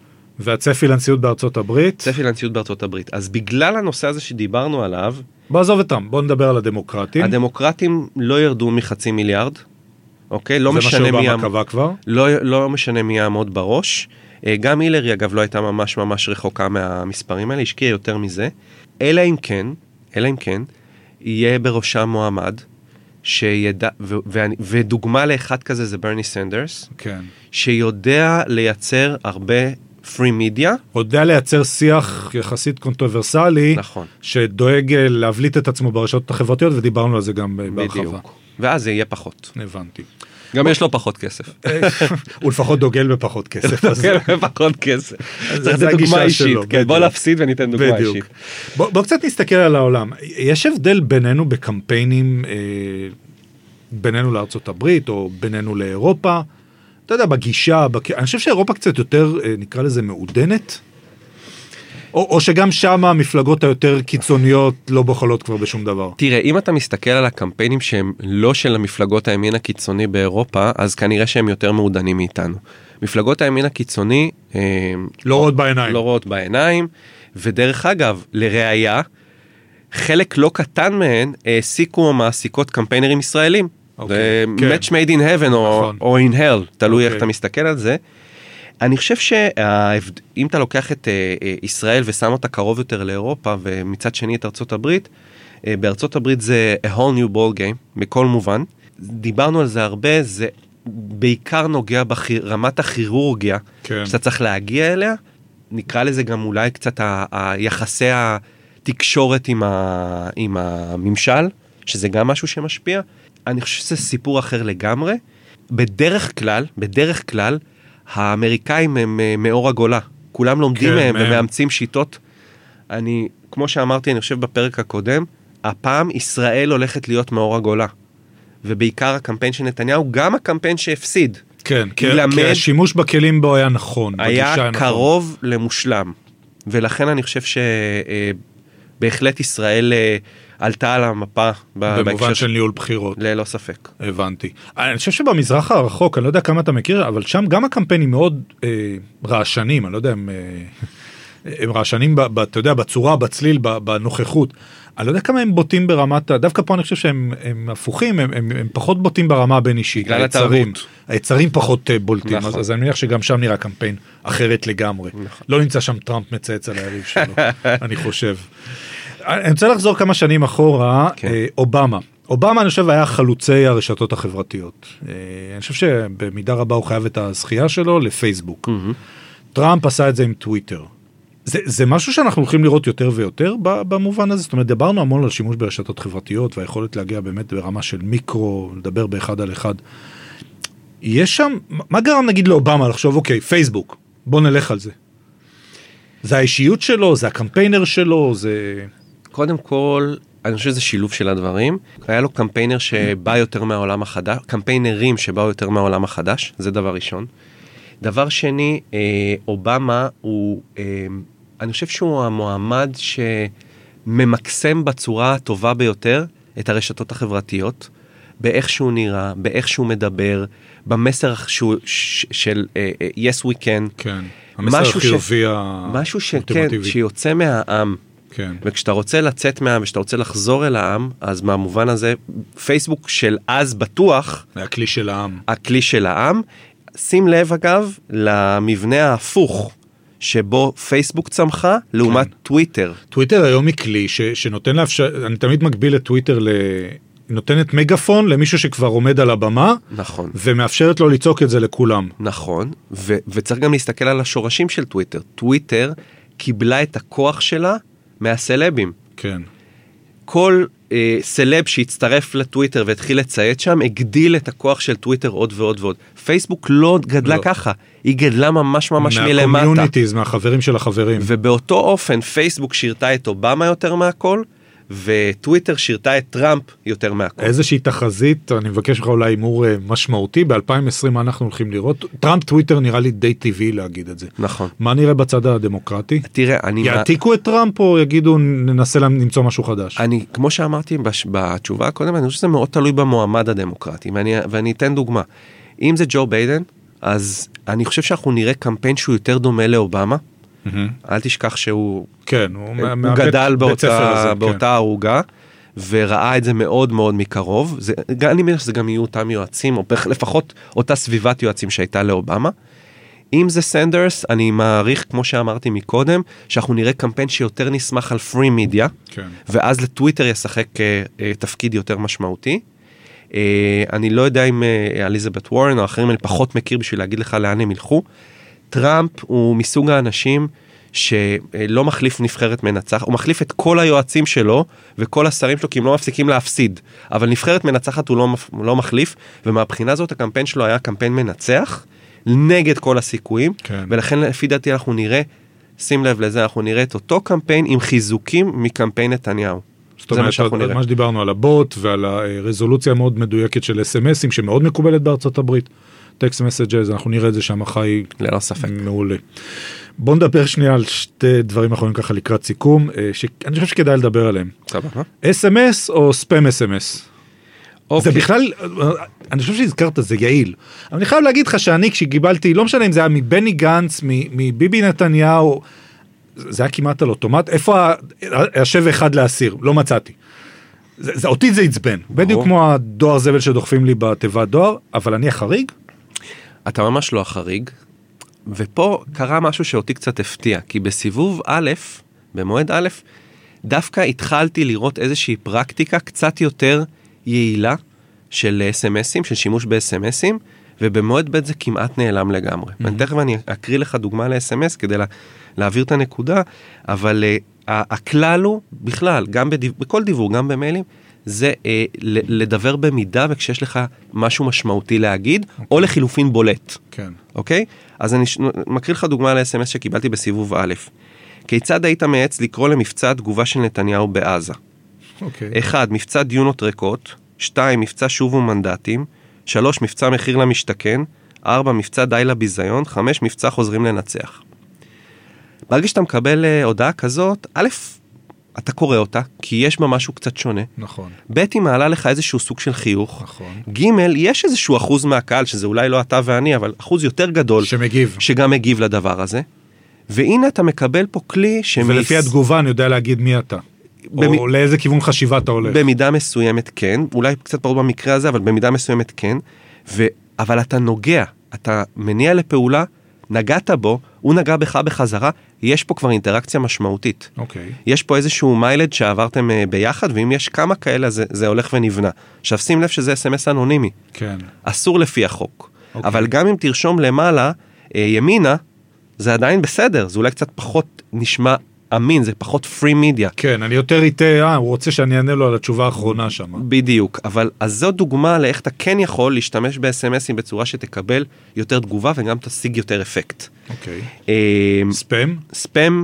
והצפי לנשיאות בארצות הברית? צפי לנשיאות בארצות הברית. אז בגלל הנושא הזה שדיברנו עליו... בוא עזוב אותם, בוא נדבר על הדמוקרטים. הדמוקרטים לא ירדו מחצי מיליארד, אוקיי? לא משנה מי... זה מה שאובמה קבע כבר? לא, לא משנה מי יעמוד בראש. גם הילרי אגב לא הייתה ממש ממש רחוקה מהמספרים האלה, השקיעה יותר מזה. אלא אם כן, אלא אם כן, יהיה בראשם מועמד, שידע, ו, ו, ודוגמה לאחד כזה זה ברני סנדרס, כן. שיודע לייצר הרבה פרי מידיה. יודע לייצר שיח יחסית קונטרוברסלי, נכון. שדואג להבליט את עצמו ברשתות החברתיות, ודיברנו על זה גם בהרחבה. בדיוק. ואז זה יהיה פחות. הבנתי. גם יש לו פחות כסף. הוא לפחות דוגל בפחות כסף. דוגל בפחות כסף. זה דוגמה אישית. בוא נפסיד וניתן דוגמה אישית. בוא קצת נסתכל על העולם. יש הבדל בינינו בקמפיינים, בינינו לארצות הברית, או בינינו לאירופה. אתה יודע, בגישה, אני חושב שאירופה קצת יותר, נקרא לזה, מעודנת. או, או שגם שם המפלגות היותר קיצוניות לא בוחלות כבר בשום דבר. תראה, אם אתה מסתכל על הקמפיינים שהם לא של המפלגות הימין הקיצוני באירופה, אז כנראה שהם יותר מעודנים מאיתנו. מפלגות הימין הקיצוני... לא רואות בעיניים. לא רואות בעיניים, ודרך אגב, לראיה, חלק לא קטן מהן העסיקו או מעסיקות קמפיינרים ישראלים. זה match made in heaven או in hell, תלוי איך אתה מסתכל על זה. אני חושב שאם אתה לוקח את ישראל ושם אותה קרוב יותר לאירופה, ומצד שני את ארצות הברית, בארצות הברית זה a whole new ball game, בכל מובן. דיברנו על זה הרבה, זה בעיקר נוגע ברמת הכירורגיה, שאתה צריך להגיע אליה, נקרא לזה גם אולי קצת היחסי התקשורת עם הממשל, שזה גם משהו שמשפיע. אני חושב שזה סיפור אחר לגמרי. בדרך כלל, בדרך כלל, האמריקאים הם מאור הגולה. כולם לומדים מהם ומאמצים שיטות. אני, כמו שאמרתי, אני חושב בפרק הקודם, הפעם ישראל הולכת להיות מאור הגולה. ובעיקר הקמפיין של נתניהו, גם הקמפיין שהפסיד. כן, כי השימוש בכלים בו היה נכון. היה קרוב למושלם. ולכן אני חושב שבהחלט ישראל עלתה על המפה. במובן של ניהול בחירות. ללא ספק. הבנתי. אני חושב שבמזרח הרחוק, אני לא יודע כמה אתה מכיר, אבל שם גם הקמפיינים מאוד רעשנים, אני לא יודע אם הם רעשנים, אתה יודע, בצורה, בצליל, בנוכחות. אני לא יודע כמה הם בוטים ברמת, דווקא פה אני חושב שהם הם הפוכים, הם, הם, הם פחות בוטים ברמה הבין-אישית. בגלל התרבות. היצרים פחות בולטים, נכון. אז, אז אני מניח שגם שם נראה קמפיין אחרת לגמרי. נכון. לא נמצא שם טראמפ מצייץ על היריב שלו, אני חושב. אני רוצה לחזור כמה שנים אחורה, כן. אובמה. אובמה, אני חושב, היה חלוצי הרשתות החברתיות. אני חושב שבמידה רבה הוא חייב את הזכייה שלו לפייסבוק. Mm-hmm. טראמפ עשה את זה עם טוויטר. זה, זה משהו שאנחנו הולכים לראות יותר ויותר במובן הזה. זאת אומרת, דיברנו המון על שימוש ברשתות חברתיות, והיכולת להגיע באמת ברמה של מיקרו, לדבר באחד על אחד. יש שם, מה גרם נגיד לאובמה לחשוב, אוקיי, פייסבוק, בוא נלך על זה. זה האישיות שלו, זה הקמפיינר שלו, זה... קודם כל, אני חושב שזה שילוב של הדברים. היה לו קמפיינר שבא יותר מהעולם החדש, קמפיינרים שבאו יותר מהעולם החדש, זה דבר ראשון. דבר שני, אובמה הוא, אני חושב שהוא המועמד שממקסם בצורה הטובה ביותר את הרשתות החברתיות, באיך שהוא נראה, באיך שהוא מדבר, במסר שהוא, של yes we can. כן, המסר החיובי משהו שכן, שיוצא מהעם. כן. וכשאתה רוצה לצאת מהעם, וכשאתה רוצה לחזור אל העם, אז מהמובן הזה, פייסבוק של אז בטוח, הכלי של העם. הכלי של העם. שים לב אגב, למבנה ההפוך, שבו פייסבוק צמחה, לעומת כן. טוויטר. טוויטר היום היא כלי ש, שנותן לאפשר, אני תמיד מקביל את טוויטר ל... נותנת מגפון למישהו שכבר עומד על הבמה, נכון. ומאפשרת לו לצעוק את זה לכולם. נכון, ו- וצריך גם להסתכל על השורשים של טוויטר. טוויטר קיבלה את הכוח שלה מהסלבים. כן. כל אה, סלב שהצטרף לטוויטר והתחיל לציית שם, הגדיל את הכוח של טוויטר עוד ועוד ועוד. פייסבוק לא גדלה לא. ככה, היא גדלה ממש ממש מלמטה. מהקומיוניטיז, מהחברים של החברים. ובאותו אופן, פייסבוק שירתה את אובמה יותר מהכל, וטוויטר שירתה את טראמפ יותר מהכל. איזושהי תחזית, אני מבקש לך אולי אימור משמעותי, ב-אלפיים ועשרים מה אנחנו הולכים לראות? טראמפ טוויטר נראה לי די טבעי להגיד את זה. נכון. מה נראה בצד הדמוקרטי? תראה, אני... יעתיקו את טראמפ או יגידו ננסה למצוא משהו חדש? אני, כמו שאמרתי בתשובה הקודמת, אני חושב שזה מאוד תלוי במועמד הדמוקרטי, ואני, ואני אתן דוגמה. אם זה ג'ו ביידן, אז אני חושב שאנחנו נראה קמפיין שהוא יותר דומה לאובמה, אל תשכח שהוא כן, הוא גדל באותה ערוגה, וראה את זה מאוד מאוד מקרוב. אני מניח שזה גם יהיו אותם יועצים, או לפחות אותה סביבת יועצים שהייתה לאובמה. אם זה סנדרס, אני מעריך, כמו שאמרתי מקודם, שאנחנו נראה קמפיין שיותר נשמח על פרי מידיה, ואז לטוויטר ישחק תפקיד יותר משמעותי. אני לא יודע אם אליזבת וורן או אחרים, אני פחות מכיר בשביל להגיד לך לאן הם ילכו. טראמפ הוא מסוג האנשים שלא מחליף נבחרת מנצחת, הוא מחליף את כל היועצים שלו וכל השרים שלו, כי הם לא מפסיקים להפסיד. אבל נבחרת מנצחת הוא לא, לא מחליף, ומהבחינה הזאת הקמפיין שלו היה קמפיין מנצח, נגד כל הסיכויים, כן. ולכן לפי דעתי אנחנו נראה, שים לב לזה, אנחנו נראה את אותו קמפיין עם חיזוקים מקמפיין נתניהו. זאת אומרת, מה שדיברנו על הבוט ועל הרזולוציה המאוד מדויקת של אס אם אסים, שמאוד מקובלת בארצות הברית. טקסט מסג'ז, אנחנו נראה את זה שם חי ללא ספק. מעולה. בוא נדבר שנייה על שתי דברים אחרונים ככה לקראת סיכום, שאני חושב שכדאי לדבר עליהם. סבבה. אס אם אס או ספאם אס אם אס? זה בכלל, אני חושב שהזכרת, זה יעיל. אבל אני חייב להגיד לך שאני כשגיבלתי, לא משנה אם זה היה מבני גנץ, מביבי נתניהו, זה היה כמעט על אוטומט, איפה השב אחד להסיר? לא מצאתי. זה, זה, אותי זה עצבן, בדיוק כמו הדואר זבל שדוחפים לי בתיבת דואר, אבל אני החריג? אתה ממש לא החריג, ופה קרה משהו שאותי קצת הפתיע, כי בסיבוב א', במועד א', דווקא התחלתי לראות איזושהי פרקטיקה קצת יותר יעילה של אס אם אסים, של שימוש ב-אס אם אסים, ובמועד ב' זה כמעט נעלם לגמרי. Mm-hmm. ותכף אני אקריא לך דוגמה ל-אס אם אס כדי לה, להעביר את הנקודה, אבל uh, הכלל הוא בכלל, גם בדיו, בכל דיוור, גם במיילים, זה אה, לדבר במידה וכשיש לך משהו משמעותי להגיד, okay. או לחילופין בולט. כן. אוקיי? אז אני מקריא לך דוגמה ל-אס אם אס שקיבלתי בסיבוב א'. כיצד היית מעץ לקרוא למבצע תגובה של נתניהו בעזה? אוקיי. אחד, מבצע דיונות ריקות. שתיים, מבצע שוב ומנדטים. שלוש, מבצע מחיר למשתכן. ארבע, מבצע די לביזיון. חמש, מבצע חוזרים לנצח. ברגע שאתה מקבל הודעה כזאת, א', אתה קורא אותה, כי יש בה משהו קצת שונה. נכון. ב' היא מעלה לך איזשהו סוג של חיוך. נכון. ג' יש איזשהו אחוז מהקהל, שזה אולי לא אתה ואני, אבל אחוז יותר גדול. שמגיב. שגם מגיב לדבר הזה. והנה אתה מקבל פה כלי שמס... ולפי התגובה אני יודע להגיד מי אתה. במ... או לאיזה כיוון חשיבה אתה הולך. במידה מסוימת כן, אולי קצת פחות במקרה הזה, אבל במידה מסוימת כן, ו... אבל אתה נוגע, אתה מניע לפעולה, נגעת בו, הוא נגע בך בחזרה, יש פה כבר אינטראקציה משמעותית. אוקיי. יש פה איזשהו מיילד שעברתם ביחד, ואם יש כמה כאלה, זה, זה הולך ונבנה. עכשיו שים לב שזה אס אם אס אנונימי. כן. אסור לפי החוק. אוקיי. אבל גם אם תרשום למעלה, ימינה, זה עדיין בסדר, זה אולי קצת פחות נשמע אמין, זה פחות פרי מידיה. כן, אני יותר איתה, אה, הוא רוצה שאני אענה לו על התשובה האחרונה שם. בדיוק, אבל אז זו דוגמה לאיך אתה כן יכול להשתמש ב-אס אם אסים בצורה שתקבל יותר תגובה וגם תשיג יותר אפקט. אוקיי. אה, ספאם? ספאם,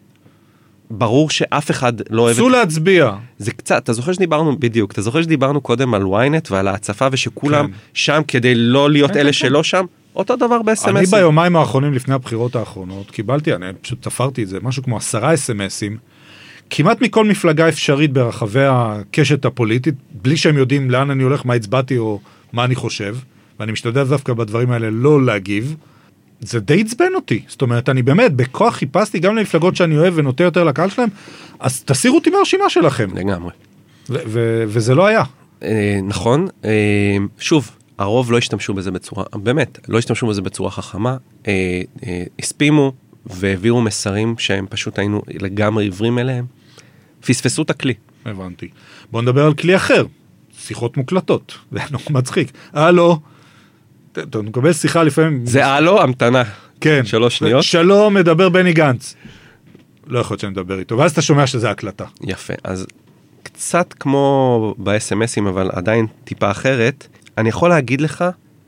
ברור שאף אחד לא אוהב... צאו להצביע. זה קצת, אתה זוכר שדיברנו, בדיוק, אתה זוכר שדיברנו קודם על וויינט ועל ההצפה ושכולם כן. שם כדי לא להיות אלה שלא שם? אותו דבר ב-אס אם אסים. אני ביומיים האחרונים לפני הבחירות האחרונות, קיבלתי, אני פשוט תפרתי את זה, משהו כמו עשרה אס אם אסים, כמעט מכל מפלגה אפשרית ברחבי הקשת הפוליטית, בלי שהם יודעים לאן אני הולך, מה הצבעתי או מה אני חושב, ואני משתדל דווקא בדברים האלה לא להגיב, זה די עצבן אותי. זאת אומרת, אני באמת, בכוח חיפשתי גם למפלגות שאני אוהב ונוטה יותר לקהל שלהם, אז תסירו אותי מהרשימה שלכם. לגמרי. ו- ו- וזה לא היה. אה, נכון. אה, שוב, הרוב לא השתמשו בזה בצורה, באמת, לא השתמשו בזה בצורה חכמה, אה, אה, הספימו והעבירו מסרים שהם פשוט היינו לגמרי עיוורים אליהם, פספסו את הכלי. הבנתי. בוא נדבר על כלי אחר, שיחות מוקלטות, זה נורא מצחיק. הלו, אתה מקבל שיחה לפעמים... זה הלו, המתנה. כן. שלוש שניות. שלום, מדבר בני גנץ. לא יכול להיות שאני מדבר איתו, ואז אתה שומע שזה הקלטה. יפה, אז קצת כמו ב-אס אם אסים, אבל עדיין טיפה אחרת, אני יכול להגיד לך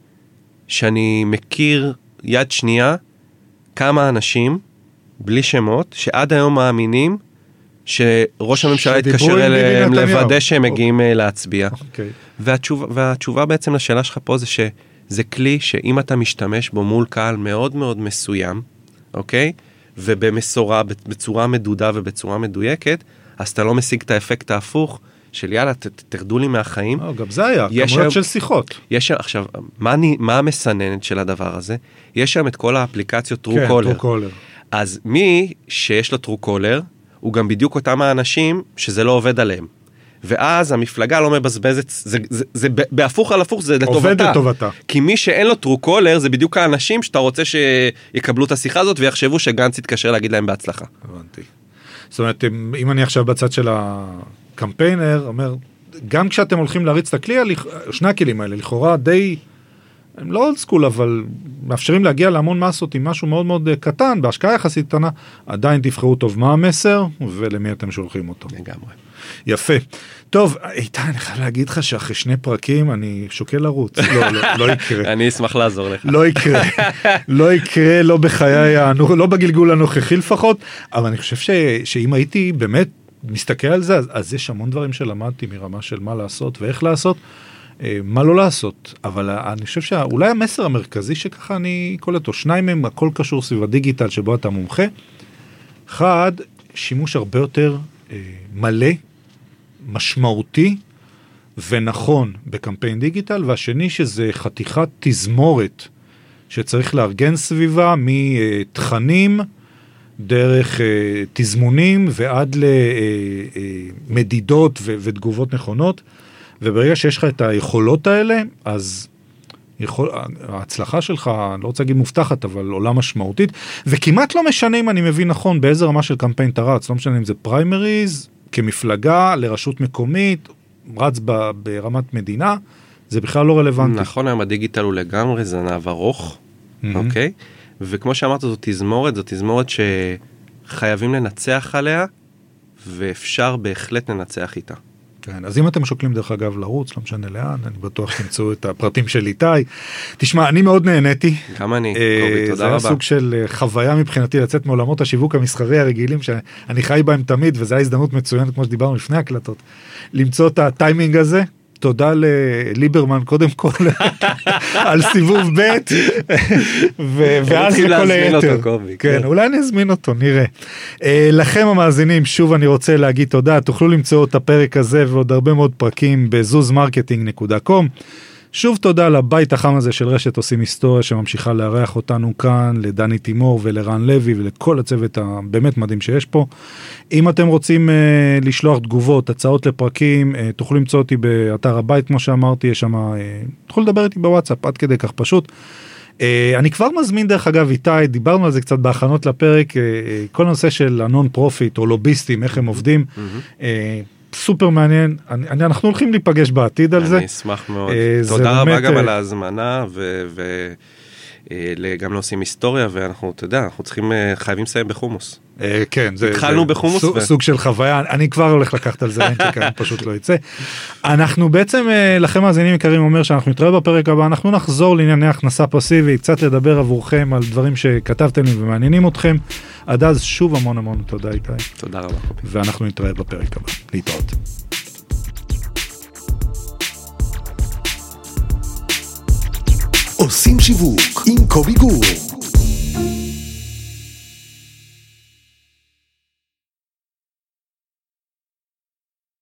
שאני מכיר יד שנייה כמה אנשים, בלי שמות, שעד היום מאמינים שראש הממשלה יתקשר אליהם לוודא שהם מגיעים להצביע. והתשובה, והתשובה בעצם לשאלה שלך פה זה שזה כלי שאם אתה משתמש בו מול קהל מאוד מאוד מסוים, אוקיי? ובמסורה, בצורה מדודה ובצורה מדויקת, אז אתה לא משיג את האפקט ההפוך, של יאללה, ת, תרדו לי מהחיים. Oh, גם זה היה, כמויות שם, של שיחות. יש, עכשיו, מה, אני, מה המסננת של הדבר הזה? יש שם את כל האפליקציות טרו כן, קולר. טרו קולר. אז מי שיש לו טרו קולר, הוא גם בדיוק אותם האנשים שזה לא עובד עליהם. ואז המפלגה לא מבזבזת, זה, זה, זה, בהפוך על הפוך, זה לטובתה. עובד לטובתה. כי מי שאין לו טרו קולר, זה בדיוק האנשים שאתה רוצה שיקבלו את השיחה הזאת, ויחשבו שגנץ יתקשר להגיד להם בהצלחה. הבנתי. זאת אומרת, אם אני עכשיו בצד של הקמפיינר, אומר, גם כשאתם הולכים להריץ את הכלי, שני הכלים האלה, לכאורה די, הם לא אולד סקול, אבל מאפשרים להגיע להמון מסות עם משהו מאוד מאוד קטן, בהשקעה יחסית קטנה, עדיין תבחרו טוב מה המסר, ולמי אתם שולחים אותו. לגמרי. יפה. טוב, איתן, אני חייב להגיד לך שאחרי שני פרקים אני שוקל לרוץ. לא, לא, לא יקרה. אני אשמח לעזור לך. לא יקרה. לא יקרה, לא בחיי, לא בגלגול הנוכחי לפחות, אבל אני חושב ש, שאם הייתי באמת מסתכל על זה, אז, אז יש המון דברים שלמדתי מרמה של מה לעשות ואיך לעשות, מה לא לעשות. אבל אני חושב שאולי המסר המרכזי שככה אני קולט אותו, שניים הם הכל קשור סביב הדיגיטל שבו אתה מומחה. אחד, שימוש הרבה יותר אה, מלא, משמעותי ונכון בקמפיין דיגיטל, והשני שזה חתיכת תזמורת שצריך לארגן סביבה מתכנים דרך uh, תזמונים ועד למדידות uh, uh, ותגובות נכונות, וברגע שיש לך את היכולות האלה, אז יכול, ההצלחה שלך, אני לא רוצה להגיד מובטחת, אבל עולה משמעותית, וכמעט לא משנה אם אני מבין נכון באיזה רמה של קמפיין תרץ, לא משנה אם זה פריימריז, כמפלגה, לרשות מקומית, רץ ב, ברמת מדינה, זה בכלל לא רלוונטי. נכון, היום הדיגיטל הוא לגמרי זנב ארוך, mm-hmm. אוקיי? וכמו שאמרת, זו תזמורת, זו תזמורת שחייבים לנצח עליה, ואפשר בהחלט לנצח איתה. כן, אז אם אתם שוקלים דרך אגב לרוץ, לא משנה לאן, אני בטוח תמצאו את הפרטים של איתי. תשמע, אני מאוד נהניתי. גם אני, קובי, תודה רבה. זה היה סוג של חוויה מבחינתי לצאת מעולמות השיווק המסחרי הרגילים, שאני חי בהם תמיד, וזו הייתה הזדמנות מצוינת, כמו שדיברנו לפני הקלטות, למצוא את הטיימינג הזה. תודה לליברמן קודם כל על סיבוב ב' ואז לכל היתר. כן, אולי אני אזמין אותו, נראה. לכם המאזינים, שוב אני רוצה להגיד תודה, תוכלו למצוא את הפרק הזה ועוד הרבה מאוד פרקים בזוז מרקטינג נקודה קום. שוב תודה לבית החם הזה של רשת עושים היסטוריה, שממשיכה לארח אותנו כאן, לדני תימור ולרן לוי, ולכל הצוות הבאמת מדהים שיש פה. אם אתם רוצים uh, לשלוח תגובות, הצעות לפרקים, uh, תוכלו למצוא אותי באתר הבית, כמו שאמרתי, יש שם, uh, תוכלו לדבר איתי בוואטסאפ, עד כדי כך פשוט. Uh, אני כבר מזמין דרך אגב איתי, דיברנו על זה קצת בהכנות לפרק, uh, כל הנושא של הנון פרופיט או לוביסטים, איך הם עובדים, uh, סופר מעניין, אני, אני, אנחנו הולכים להיפגש בעתיד על זה. אני אשמח מאוד. Uh, תודה רבה גם על ההזמנה, ו... ו... גם לא עושים היסטוריה, ואנחנו, אתה יודע, אנחנו צריכים, חייבים לסיים בחומוס. כן, זה... התחלנו בחומוס. סוג של חוויה, אני כבר הולך לקחת על זה, אני פשוט לא יצא. אנחנו בעצם, לכם מאזינים יקרים, אומר שאנחנו נתראה בפרק הבא, אנחנו נחזור לענייני הכנסה פסיבית, קצת לדבר עבורכם על דברים שכתבתם לי ומעניינים אתכם. עד אז שוב המון המון תודה איתי. תודה רבה. ואנחנו נתראה בפרק הבא. להתראות. עושים שיווק עם קובי גור.